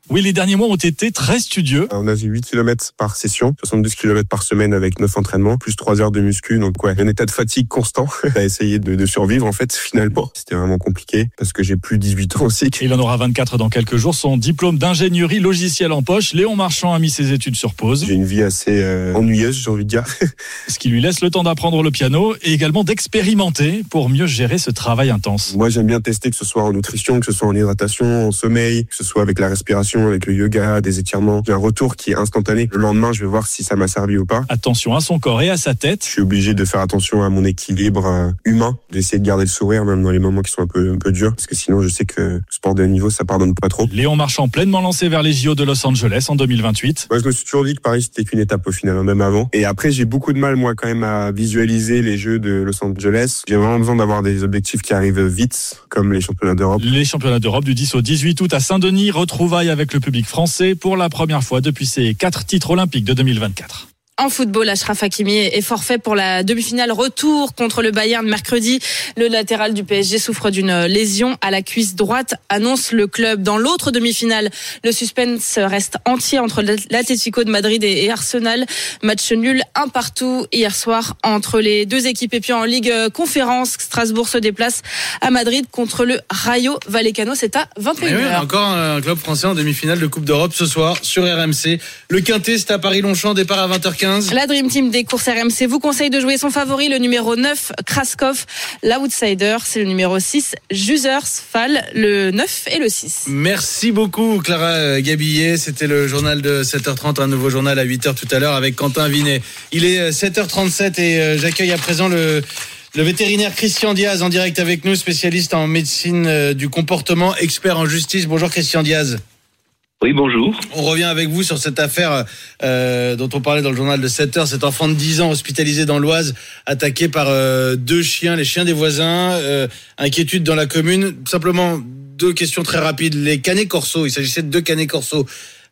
Oui, les derniers mois ont été très studieux. On a fait huit kilomètres par session, soixante-douze kilomètres par semaine avec neuf entraînements, plus trois heures de muscu. Donc ouais, un état de fatigue constant. à essayer de, de survivre en fait finalement. C'était vraiment compliqué parce que j'ai plus dix-huit ans aussi. Il en aura vingt-quatre dans quelques jours. Son diplôme d'ingénierie logicielle en poche. Léon Marchand a mis ses études sur pause. J'ai une vie assez euh, ennuyeuse, j'ai envie de dire. Ce qui lui laisse le temps d'apprendre le piano et également d'expérimenter pour mieux gérer ce travail intense. Moi j'aime bien tester, que ce soit en nutrition, que ce soit en hydratation, en sommeil, que ce soit avec la respiration, avec le yoga, des étirements. J'ai un retour qui est instantané. Le lendemain, je vais voir si ça m'a servi ou pas. Attention à son corps et à sa tête. Je suis obligé de faire attention à mon équilibre euh, humain, d'essayer de garder le sourire même dans les moments qui sont un peu, un peu durs, parce que sinon je sais que le sport de haut niveau, ça pardonne pas trop. Léon Marchand pleinement lancé vers les J O de Los Angeles en deux mille vingt-huit. Moi, je me suis toujours dit que Paris, c'était qu'une étape au final, même avant. Et après, j'ai beaucoup de mal, moi, quand même, à visualiser les Jeux de Los Angeles. J'ai vraiment besoin d'avoir des objectifs qui arrivent vite, comme les championnats d'Europe. Les championnats d'Europe du dix au dix-huit août à Saint-Denis, retrouvailles avec le public français pour la première fois depuis ses quatre titres olympiques de deux mille vingt-quatre. En football, Achraf Hakimi est forfait pour la demi-finale retour contre le Bayern mercredi. Le latéral du P S G souffre d'une lésion à la cuisse droite, annonce le club. Dans l'autre demi-finale, le suspense reste entier entre l'Atlético de Madrid et Arsenal. Match nul, un partout hier soir entre les deux équipes. Et puis en Ligue Conférence, Strasbourg se déplace à Madrid contre le Rayo Vallecano. C'est à vingt et une heures. Oui, encore un club français en demi-finale de Coupe d'Europe ce soir sur R M C. Le Quintet, c'est à Paris-Longchamp, départ à vingt heures quinze. La Dream Team des courses R M C vous conseille de jouer son favori, le numéro neuf, Kraskov. L'outsider, c'est le numéro six, Jusers Fall, le neuf et le six. Merci beaucoup, Clara Gabillet. C'était le journal de sept heures trente, un nouveau journal à huit heures tout à l'heure avec Quentin Vinet. Il est sept heures trente-sept et j'accueille à présent le... Le vétérinaire Christian Diaz en direct avec nous, spécialiste en médecine du comportement, expert en justice. Bonjour Christian Diaz. Oui, bonjour. On revient avec vous sur cette affaire euh, dont on parlait dans le journal de sept heures, cet enfant de dix ans hospitalisé dans l'Oise, attaqué par euh, deux chiens, les chiens des voisins, euh, inquiétude dans la commune. Simplement, deux questions très rapides. Les canets corso, il s'agissait de deux canets corso.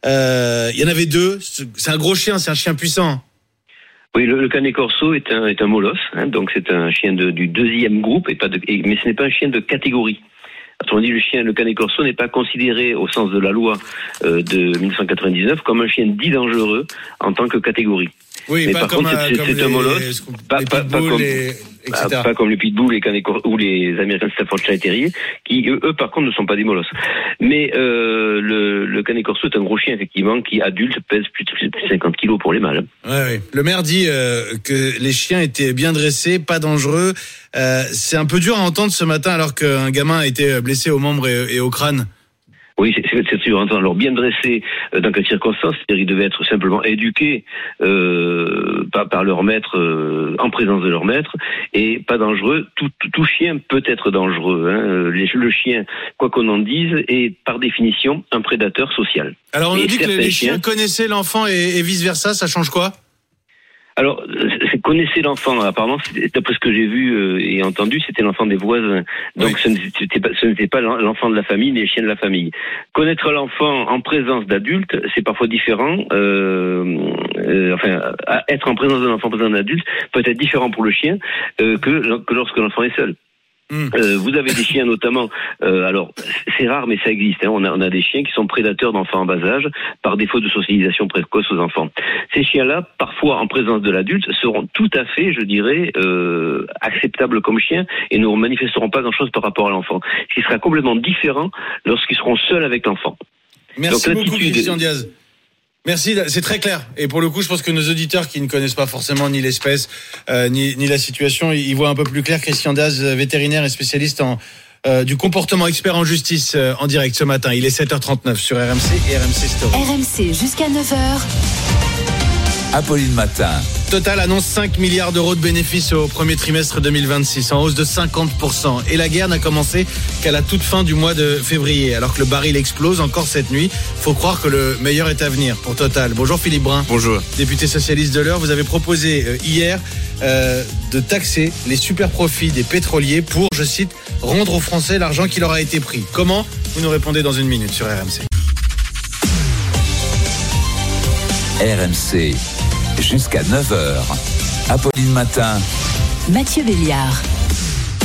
Euh, il y en avait deux, c'est un gros chien, c'est un chien puissant. Oui, le, le canet corso est un, est un molosse, hein, donc c'est un chien de, du deuxième groupe, et pas de, et, mais ce n'est pas un chien de catégorie. Autrement dit, le chien, le canet corso n'est pas considéré au sens de la loi euh, de mille neuf cent quatre-vingt-dix-neuf comme un chien dit dangereux en tant que catégorie. Oui, mais pas par comme contre, un, c'est, comme c'est les, un molosse, pas, pas, pas comme, et, pas, pas comme les pitbulls les canets cor- ou les Américains Staffordshire Terrier, qui eux, eux, par contre, ne sont pas des molosses. Mais euh, le, le canet corso est un gros chien effectivement qui adulte pèse plus de, plus de cinquante kilos pour les mâles. Ouais, ouais. Le maire dit euh, que les chiens étaient bien dressés, pas dangereux. Euh, c'est un peu dur à entendre ce matin alors qu'un gamin a été blessé aux membres et, et au crâne. Oui, c'est, c'est, c'est sûr. Alors bien dressé euh, dans quelles circonstances, c'est-à-dire ils devaient être simplement éduqués euh, par, par leur maître, euh, en présence de leur maître, et pas dangereux. Tout, tout, tout chien peut être dangereux. Hein. Les, le chien, quoi qu'on en dise, est par définition un prédateur social. Alors on nous et dit que les chiens, chiens connaissaient l'enfant et, et vice versa, ça change quoi ? Alors, c'est connaissez l'enfant. Apparemment, d'après ce que j'ai vu euh, et entendu, c'était l'enfant des voisins. Donc, oui. ce, n'était pas, ce n'était pas l'enfant de la famille, les chiens de la famille. Connaître l'enfant en présence d'adultes, c'est parfois différent. Euh, euh, enfin, être en présence d'un enfant en présence d'un adulte peut être différent pour le chien euh, que, que lorsque l'enfant est seul. Mmh. Euh, vous avez des chiens notamment, euh, alors c'est rare mais ça existe, hein, on, a, on a des chiens qui sont prédateurs d'enfants en bas âge par défaut de socialisation précoce aux enfants. Ces chiens-là, parfois en présence de l'adulte, seront tout à fait, je dirais, euh, acceptables comme chiens et ne manifesteront pas grand-chose par rapport à l'enfant. Ce qui sera complètement différent lorsqu'ils seront seuls avec l'enfant. Merci Donc, beaucoup Christian Diaz. Merci, c'est très clair. Et pour le coup, je pense que nos auditeurs qui ne connaissent pas forcément ni l'espèce, euh, ni, ni la situation, ils voient un peu plus clair. Christian Diaz, vétérinaire et spécialiste en, euh, du comportement, expert en justice, euh, en direct ce matin. Il est sept heures trente-neuf sur R M C et R M C Story. R M C jusqu'à neuf heures. Apolline Matin. Total annonce cinq milliards d'euros de bénéfices au premier trimestre deux mille vingt-six, en hausse de cinquante pour cent. Et la guerre n'a commencé qu'à la toute fin du mois de février. Alors que le baril explose encore cette nuit, faut croire que le meilleur est à venir pour Total. Bonjour Philippe Brun. Bonjour. Député socialiste de l'Eure, vous avez proposé hier euh, de taxer les super profits des pétroliers pour, je cite, rendre aux Français l'argent qui leur a été pris. Comment ? Vous nous répondez dans une minute sur R M C. R M C. Jusqu'à neuf heures. Apolline Matin. Mathieu Béliard.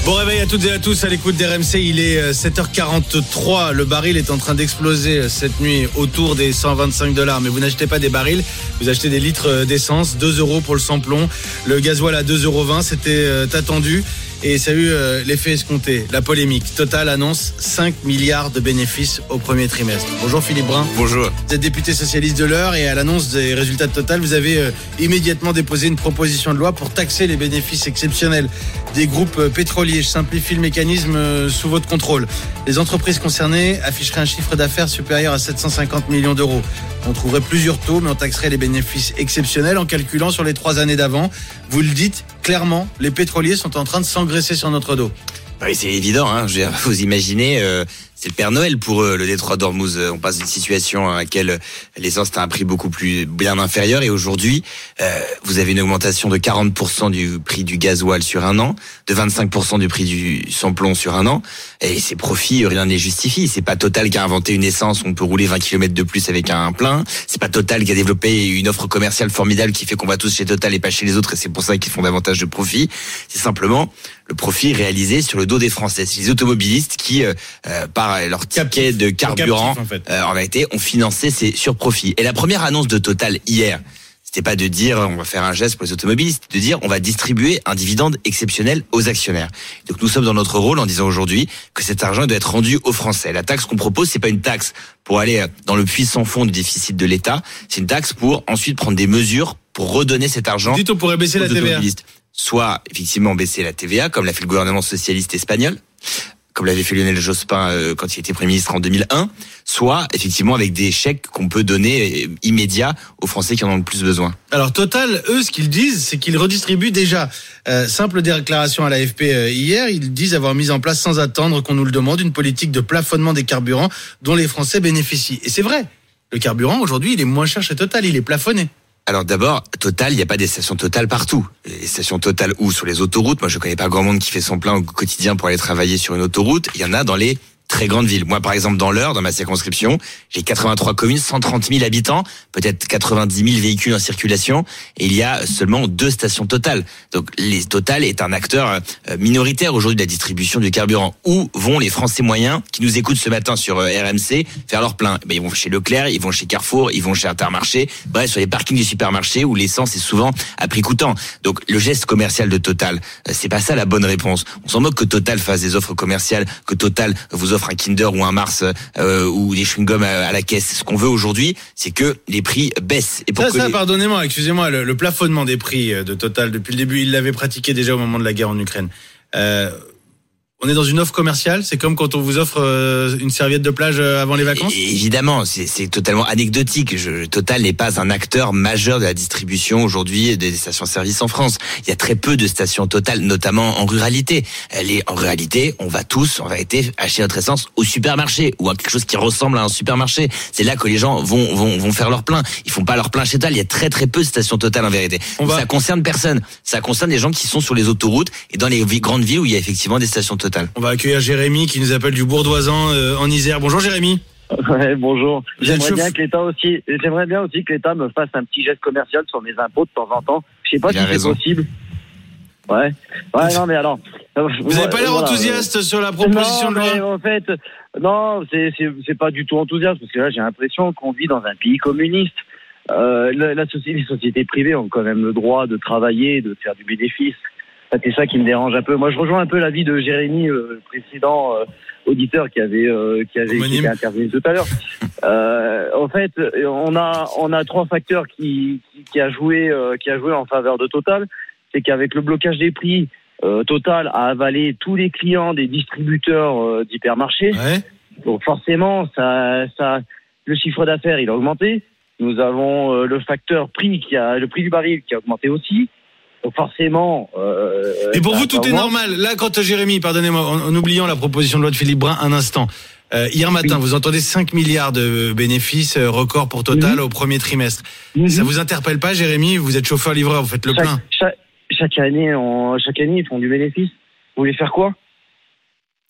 Bon réveil à toutes et à tous à l'écoute d'R M C, il est sept heures quarante-trois, le baril est en train d'exploser cette nuit autour des cent vingt-cinq dollars, mais vous n'achetez pas des barils, vous achetez des litres d'essence, deux euros pour le sans-plomb, le gasoil à deux euros vingt, c'était attendu et ça a eu l'effet escompté, la polémique. Total annonce cinq milliards de bénéfices au premier trimestre. Bonjour Philippe Brun. Bonjour. Vous êtes député socialiste de l'Eure et à l'annonce des résultats de Total, vous avez immédiatement déposé une proposition de loi pour taxer les bénéfices exceptionnels des groupes pétroliers. Je simplifie le mécanisme sous votre contrôle. Les entreprises concernées afficheraient un chiffre d'affaires supérieur à sept cent cinquante millions d'euros. On trouverait plusieurs taux, mais on taxerait les bénéfices exceptionnels en calculant sur les trois années d'avant. Vous le dites clairement, les pétroliers sont en train de s'engraisser sur notre dos. Oui, c'est évident, hein. Je veux dire, vous imaginez, euh, c'est le Père Noël pour eux, le détroit d'Ormuz. On passe d'une situation à laquelle l'essence a un prix beaucoup plus bien inférieur et aujourd'hui, euh, vous avez une augmentation de quarante pour cent du prix du gasoil sur un an, de vingt-cinq pour cent du prix du sans-plomb sur un an, et ces profits, rien ne les justifie. C'est pas Total qui a inventé une essence où on peut rouler vingt kilomètres de plus avec un plein. C'est pas Total qui a développé une offre commerciale formidable qui fait qu'on va tous chez Total et pas chez les autres et c'est pour ça qu'ils font davantage de profits. C'est simplement le profit réalisé sur le dos des Français. C'est les automobilistes qui, euh, euh, par leur ticket de carburant, captif, en, fait. euh, en réalité, ont financé ces surprofits. Et la première annonce de Total hier, c'était pas de dire on va faire un geste pour les automobilistes, de dire on va distribuer un dividende exceptionnel aux actionnaires. Donc nous sommes dans notre rôle en disant aujourd'hui que cet argent doit être rendu aux Français. La taxe qu'on propose, c'est pas une taxe pour aller dans le puits sans fond du déficit de l'État, c'est une taxe pour ensuite prendre des mesures pour redonner cet argent. Dites, on pourrait baisser la T V A. Soit effectivement baisser la T V A, comme l'a fait le gouvernement socialiste espagnol, comme l'avait fait Lionel Jospin euh, quand il était Premier ministre en deux mille un, soit effectivement avec des chèques qu'on peut donner euh, immédiats aux Français qui en ont le plus besoin. Alors Total, eux, ce qu'ils disent, c'est qu'ils redistribuent déjà. Euh, simple déclaration à l'A F P euh, hier, ils disent avoir mis en place sans attendre qu'on nous le demande une politique de plafonnement des carburants dont les Français bénéficient. Et c'est vrai, le carburant aujourd'hui, il est moins cher chez Total, il est plafonné. Alors d'abord, Total, il n'y a pas des stations Total partout. Les stations Total où sur les autoroutes, moi je connais pas grand monde qui fait son plein au quotidien pour aller travailler sur une autoroute. Il y en a dans les très grandes villes. Moi, par exemple, dans l'Eure, dans ma circonscription, j'ai quatre-vingt-trois communes, cent trente mille habitants, peut-être quatre-vingt-dix mille véhicules en circulation, et il y a seulement deux stations Total. Donc, les Total est un acteur minoritaire aujourd'hui de la distribution du carburant. Où vont les Français moyens qui nous écoutent ce matin sur R M C faire leur plein? Ben, ils vont chez Leclerc, ils vont chez Carrefour, ils vont chez Intermarché, bref, sur les parkings du supermarché où l'essence est souvent à prix coûtant. Donc, le geste commercial de Total, c'est pas ça la bonne réponse. On s'en moque que Total fasse des offres commerciales, que Total vous offre un Kinder ou un Mars euh, ou des chewing-gums à, à la caisse. Ce qu'on veut aujourd'hui, c'est que les prix baissent. Et pour ça, que ça les... pardonnez-moi, excusez-moi, le, le plafonnement des prix de Total, depuis le début, il l'avait pratiqué déjà au moment de la guerre en Ukraine. Euh, on est dans une offre commerciale, c'est comme quand on vous offre euh, une serviette de plage avant les vacances. Et évidemment, c'est, c'est totalement anecdotique. Je, Total n'est pas un acteur majeur de la distribution aujourd'hui des stations-service en France. Il y a très peu de stations Total, notamment en ruralité. Les, en ruralité, on va tous, en vérité, acheter notre essence au supermarché ou à quelque chose qui ressemble à un supermarché. C'est là que les gens vont vont vont faire leur plein. Ils font pas leur plein chez Total. Il y a très très peu de stations Total en vérité. Donc, va... Ça concerne personne. Ça concerne les gens qui sont sur les autoroutes et dans les grandes villes où il y a effectivement des stations Total. On va accueillir Jérémy qui nous appelle du Bourdoisan euh, en Isère. Bonjour Jérémy. Ouais, bonjour. J'aimerais bien que l'État aussi, j'aimerais bien aussi que l'État me fasse un petit geste commercial sur mes impôts de temps en temps. Je sais pas si c'est possible. Ouais. Ouais, non, mais alors. Vous n'avez pas l'air voilà. enthousiaste sur la proposition non, de loi. En fait, non, c'est, c'est, c'est pas du tout enthousiaste parce que là, j'ai l'impression qu'on vit dans un pays communiste. Euh, la, la société, les sociétés privées ont quand même le droit de travailler, de faire du bénéfice. C'est ça qui me dérange un peu. Moi, je rejoins un peu l'avis de Jérémy, euh, le précédent euh, auditeur qui avait euh, qui avait qui était intervenu tout à l'heure. Euh, en fait, on a on a trois facteurs qui qui, qui a joué euh, qui a joué en faveur de Total. C'est qu'avec le blocage des prix, euh, Total a avalé tous les clients des distributeurs euh, d'hypermarchés. Ouais. Donc forcément, ça ça le chiffre d'affaires il a augmenté. Nous avons euh, le facteur prix qui a le prix du baril qui a augmenté aussi. Donc forcément. Euh, Et pour vous, tout est normal. Là, quand Jérémy, pardonnez-moi, en, en oubliant la proposition de loi de Philippe Brun, un instant. Euh, hier matin, oui. Vous entendez cinq milliards de bénéfices, euh, record pour Total mmh. au premier trimestre. Mmh. Ça vous interpelle pas, Jérémy? Vous êtes chauffeur-livreur, vous faites le chaque, plein. Chaque, chaque année, on, chaque année, ils font du bénéfice. Vous voulez faire quoi?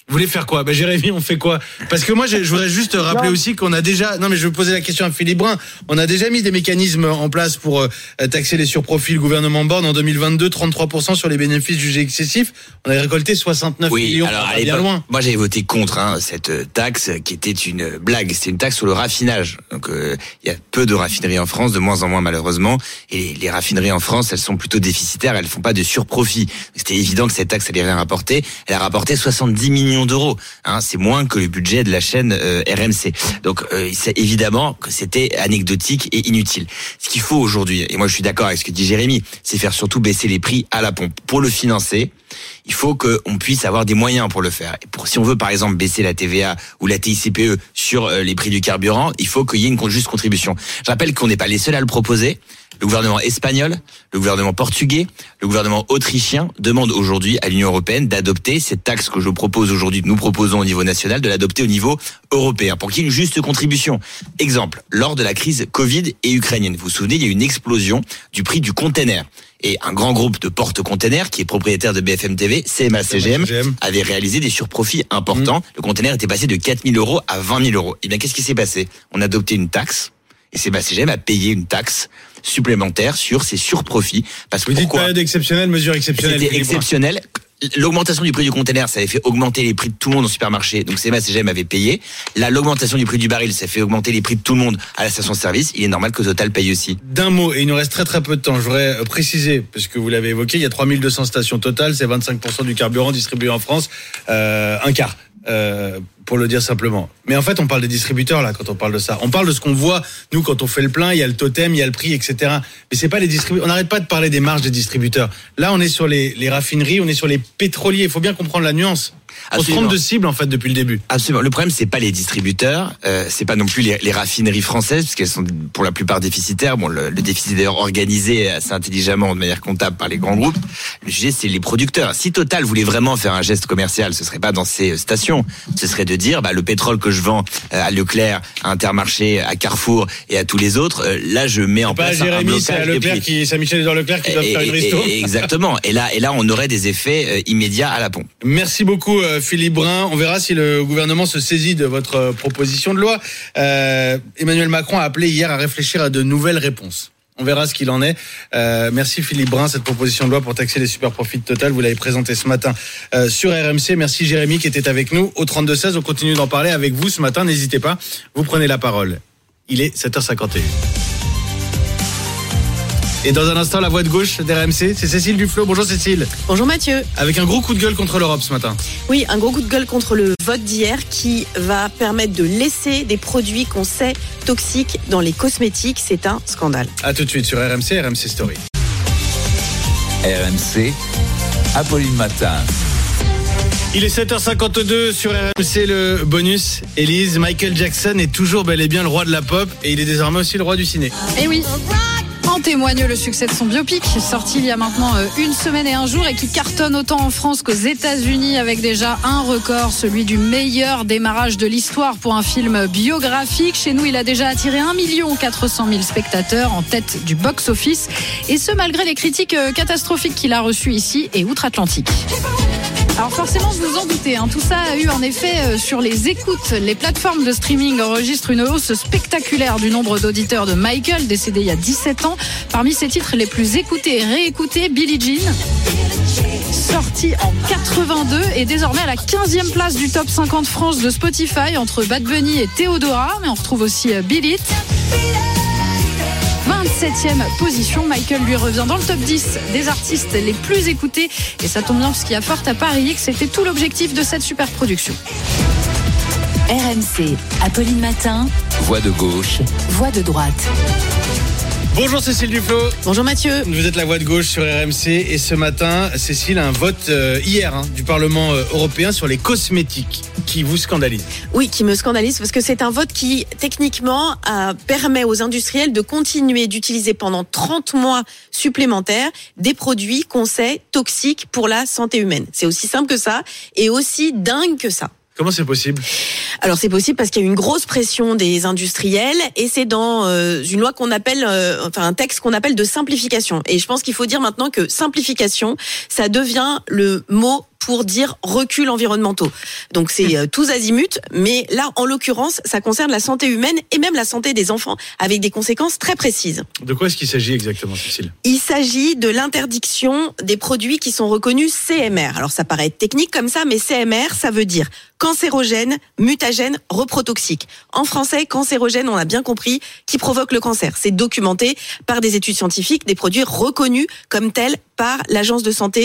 Vous voulez faire quoi? Bah, Jérémy, on fait quoi? Parce que moi, je, je voudrais juste rappeler Non. aussi qu'on a déjà, non, mais je vais poser la question à Philippe Brun. On a déjà mis des mécanismes en place pour euh, taxer les surprofits. Le gouvernement Borne, en deux mille vingt-deux, trente-trois pour cent sur les bénéfices jugés excessifs. On a récolté soixante-neuf Oui, millions. alors On à va bien l'époque, loin. moi j'avais voté contre hein, cette taxe qui était une blague. C'était une taxe sur le raffinage. Donc euh, il y a peu de raffineries en France, de moins en moins malheureusement. Et les, les raffineries en France, elles sont plutôt déficitaires. Elles font pas de surprofit. C'était évident que cette taxe allait rien rapporter. Elle a rapporté soixante-dix millions d'euros. Hein, c'est moins que le budget de la chaîne euh, R M C. Donc euh, c'est évidemment que c'était anecdotique et inutile. Ce qu'il faut aujourd'hui, et moi je suis d'accord avec ce que dit Jérémy, c'est faire surtout baisser les prix à la pompe. Pour le financer, il faut qu'on puisse avoir des moyens pour le faire. Et pour, si on veut par exemple baisser la T V A ou la T I C P E sur euh, les prix du carburant, il faut qu'il y ait une juste contribution. Je rappelle qu'on n'est pas les seuls à le proposer. Le gouvernement espagnol, le gouvernement portugais, le gouvernement autrichien demandent aujourd'hui à l'Union européenne d'adopter cette taxe que je propose aujourd'hui, nous proposons au niveau national, de l'adopter au niveau européen pour qu'il y ait une juste contribution. Exemple, lors de la crise Covid et ukrainienne, vous vous souvenez, il y a eu une explosion du prix du container. Et un grand groupe de porte-containers, qui est propriétaire de B F M T V, C M A C G M, avait réalisé des surprofits importants. Mmh. Le container était passé de quatre mille euros à vingt mille euros. Et bien, qu'est-ce qui s'est passé? On a adopté une taxe, et C M A C G M a payé une taxe supplémentaire sur ces surprofits. Parce que Vous dites pourquoi? période exceptionnelle, mesure exceptionnelle. C'était exceptionnel. L'augmentation du prix du container, ça avait fait augmenter les prix de tout le monde au supermarché. Donc C M A C G M avait payé. Là, l'augmentation du prix du baril, ça fait augmenter les prix de tout le monde à la station-service. Il est normal que Total paye aussi. D'un mot, et il nous reste très très peu de temps, je voudrais préciser, parce que vous l'avez évoqué, il y a trois mille deux cents stations Total, c'est vingt-cinq pour cent du carburant distribué en France, euh, un quart. Euh, pour le dire simplement. Mais en fait, on parle des distributeurs là quand on parle de ça. On parle de ce qu'on voit nous quand on fait le plein. Il y a le totem, il y a le prix, et cetera. Mais c'est pas les distributeurs. On n'arrête pas de parler des marges des distributeurs. Là, on est sur les, les raffineries, on est sur les pétroliers. Il faut bien comprendre la nuance. On Absolument. se trompe de cible en fait depuis le début. Absolument. Le problème, c'est pas les distributeurs, euh, c'est pas non plus les, les raffineries françaises, parce qu'elles sont pour la plupart déficitaires. Bon, le, le déficit est d'ailleurs organisé assez intelligemment de manière comptable par les grands groupes. Le sujet, c'est les producteurs. Si Total voulait vraiment faire un geste commercial, ce serait pas dans ces stations. Ce serait de dire, bah, le pétrole que je vends à Leclerc, à Intermarché, à Carrefour et à tous les autres, euh, là, je mets en pas place Jérémy, un blocage c'est à Leclerc des prix. qui, c'est à Michel-Édouard Leclerc qui doit faire une ristourne. Exactement. Et là, et là, on aurait des effets euh, immédiats à la pompe. Merci beaucoup euh, Philippe Brun. On verra si le gouvernement se saisit de votre euh, proposition de loi. Euh, Emmanuel Macron a appelé hier à réfléchir à de nouvelles réponses. On verra ce qu'il en est. Euh, merci Philippe Brun. Cette proposition de loi pour taxer les super profits de Total, vous l'avez présentée ce matin euh, sur R M C. Merci Jérémy qui était avec nous au trente-deux seize. On continue d'en parler avec vous ce matin. N'hésitez pas, vous prenez la parole. Il est sept heures cinquante et un. Et dans un instant, la voix de gauche d'R M C, c'est Cécile Duflot. Bonjour Cécile. Bonjour Mathieu. Avec un gros coup de gueule contre l'Europe ce matin. Oui, un gros coup de gueule contre le vote d'hier qui va permettre de laisser des produits qu'on sait toxiques dans les cosmétiques. C'est un scandale. A tout de suite sur R M C, R M C Story. R M C, Apolline Matin. Il est sept heures cinquante-deux sur R M C, le bonus. Élise, Michael Jackson est toujours bel et bien le roi de la pop et il est désormais aussi le roi du ciné. Eh oui. En témoigne le succès de son biopic, sorti il y a maintenant une semaine et un jour et qui cartonne autant en France qu'aux États-Unis avec déjà un record, celui du meilleur démarrage de l'histoire pour un film biographique. Chez nous, il a déjà attiré un million quatre cent mille spectateurs en tête du box-office et ce malgré les critiques catastrophiques qu'il a reçues ici et outre-Atlantique. Alors forcément, vous vous en doutez, hein, tout ça a eu en effet euh, sur les écoutes. Les plateformes de streaming enregistrent une hausse spectaculaire du nombre d'auditeurs de Michael, décédé il y a dix-sept ans. Parmi ses titres les plus écoutés et réécoutés, Billie Jean, sorti en quatre-vingt-deux, est désormais à la quinzième place du top cinquante France de Spotify, entre Bad Bunny et Theodora. Mais on retrouve aussi euh, Beat It. vingt-septième position, Michael lui revient dans le top dix des artistes les plus écoutés et ça tombe bien parce qu'il y a fort à parier que c'était tout l'objectif de cette super production. R M C, Apolline Matin. Voix de gauche. Voix de droite. Bonjour Cécile Duflot. Bonjour Mathieu. Vous êtes la voix de gauche sur R M C et ce matin, Cécile, un vote euh, hier hein, du Parlement euh, européen sur les cosmétiques qui vous scandalise. Oui, qui me scandalise parce que c'est un vote qui techniquement euh, permet aux industriels de continuer d'utiliser pendant trente mois supplémentaires des produits qu'on sait toxiques pour la santé humaine. C'est aussi simple que ça et aussi dingue que ça. Comment c'est possible ? Alors c'est possible parce qu'il y a une grosse pression des industriels et c'est dans euh, une loi qu'on appelle, euh, enfin un texte qu'on appelle de simplification. Et je pense qu'il faut dire maintenant que simplification, ça devient le mot pour dire recul environnementaux. Donc c'est euh, tous azimuts, mais là, en l'occurrence, ça concerne la santé humaine et même la santé des enfants, avec des conséquences très précises. De quoi est-ce qu'il s'agit exactement, Cécile ? Il s'agit de l'interdiction des produits qui sont reconnus C M R. Alors ça paraît technique comme ça, mais C M R, ça veut dire cancérogène, mutagène, reprotoxique. En français, cancérogène, on a bien compris, qui provoque le cancer. C'est documenté par des études scientifiques, des produits reconnus comme tels par l'Agence de santé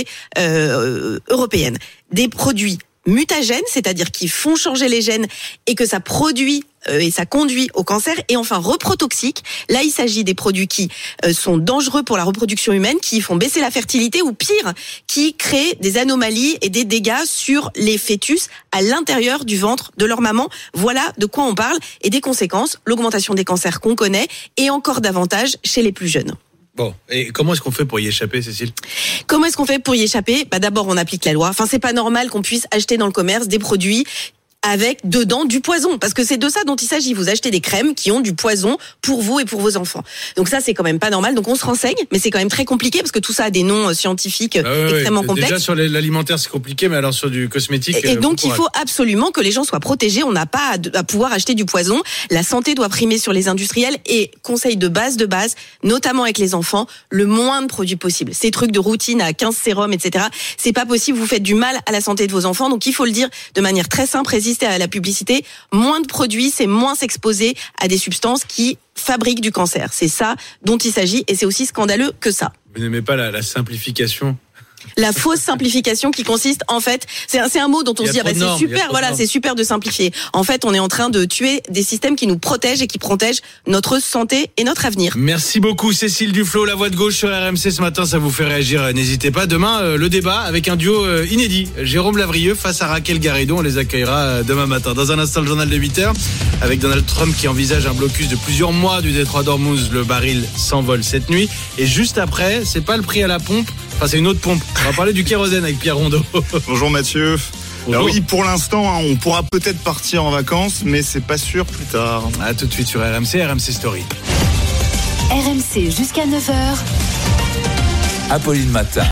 euh, européenne. Des produits mutagènes, c'est-à-dire qui font changer les gènes et que ça produit euh, et ça conduit au cancer. Et enfin, reprotoxiques. Là, il s'agit des produits qui euh, sont dangereux pour la reproduction humaine, qui font baisser la fertilité ou pire, qui créent des anomalies et des dégâts sur les fœtus à l'intérieur du ventre de leur maman. Voilà de quoi on parle et des conséquences, l'augmentation des cancers qu'on connaît et encore davantage chez les plus jeunes. Bon, et comment est-ce qu'on fait pour y échapper, Cécile ? Comment est-ce qu'on fait pour y échapper ? Bah d'abord, on applique la loi. Enfin, c'est pas normal qu'on puisse acheter dans le commerce des produits avec dedans du poison, parce que c'est de ça dont il s'agit. Vous achetez des crèmes qui ont du poison pour vous et pour vos enfants. Donc ça, c'est quand même pas normal. Donc on se renseigne, mais c'est quand même très compliqué parce que tout ça a des noms scientifiques ah ouais, extrêmement ouais. complexes. Déjà sur l'alimentaire, c'est compliqué, mais alors sur du cosmétique. Et, et donc il faut absolument que les gens soient protégés. On n'a pas à, à pouvoir acheter du poison. La santé doit primer sur les industriels. Et conseil de base de base, notamment avec les enfants, le moins de produits possible. Ces trucs de routine à quinze sérums, et cetera. C'est pas possible. Vous faites du mal à la santé de vos enfants. Donc il faut le dire de manière très simple, résister à la publicité. Moins de produits, c'est moins s'exposer à des substances qui fabriquent du cancer. C'est ça dont il s'agit et c'est aussi scandaleux que ça. Vous n'aimez pas la, la simplification ? La fausse simplification qui consiste, en fait, c'est un, c'est un mot dont on se dit, ah bah, c'est super, voilà, c'est super de simplifier. En fait, on est en train de tuer des systèmes qui nous protègent et qui protègent notre santé et notre avenir. Merci beaucoup, Cécile Duflot, la voix de gauche sur R M C ce matin, ça vous fait réagir, n'hésitez pas. Demain, euh, le débat avec un duo euh, inédit, Jérôme Lavrieux face à Raquel Garrido, on les accueillera euh, demain matin. Dans un instant, le journal de huit heures, avec Donald Trump qui envisage un blocus de plusieurs mois du détroit d'Ormuz, le baril s'envole cette nuit. Et juste après, c'est pas le prix à la pompe, enfin c'est une autre pompe. On va parler du kérosène avec Pierre Rondeau. Bonjour Mathieu. Alors oui, pour l'instant, hein, on pourra peut-être partir en vacances, mais c'est pas sûr plus tard. À tout de suite sur R M C, R M C Story. R M C jusqu'à neuf heures. Apolline Matin.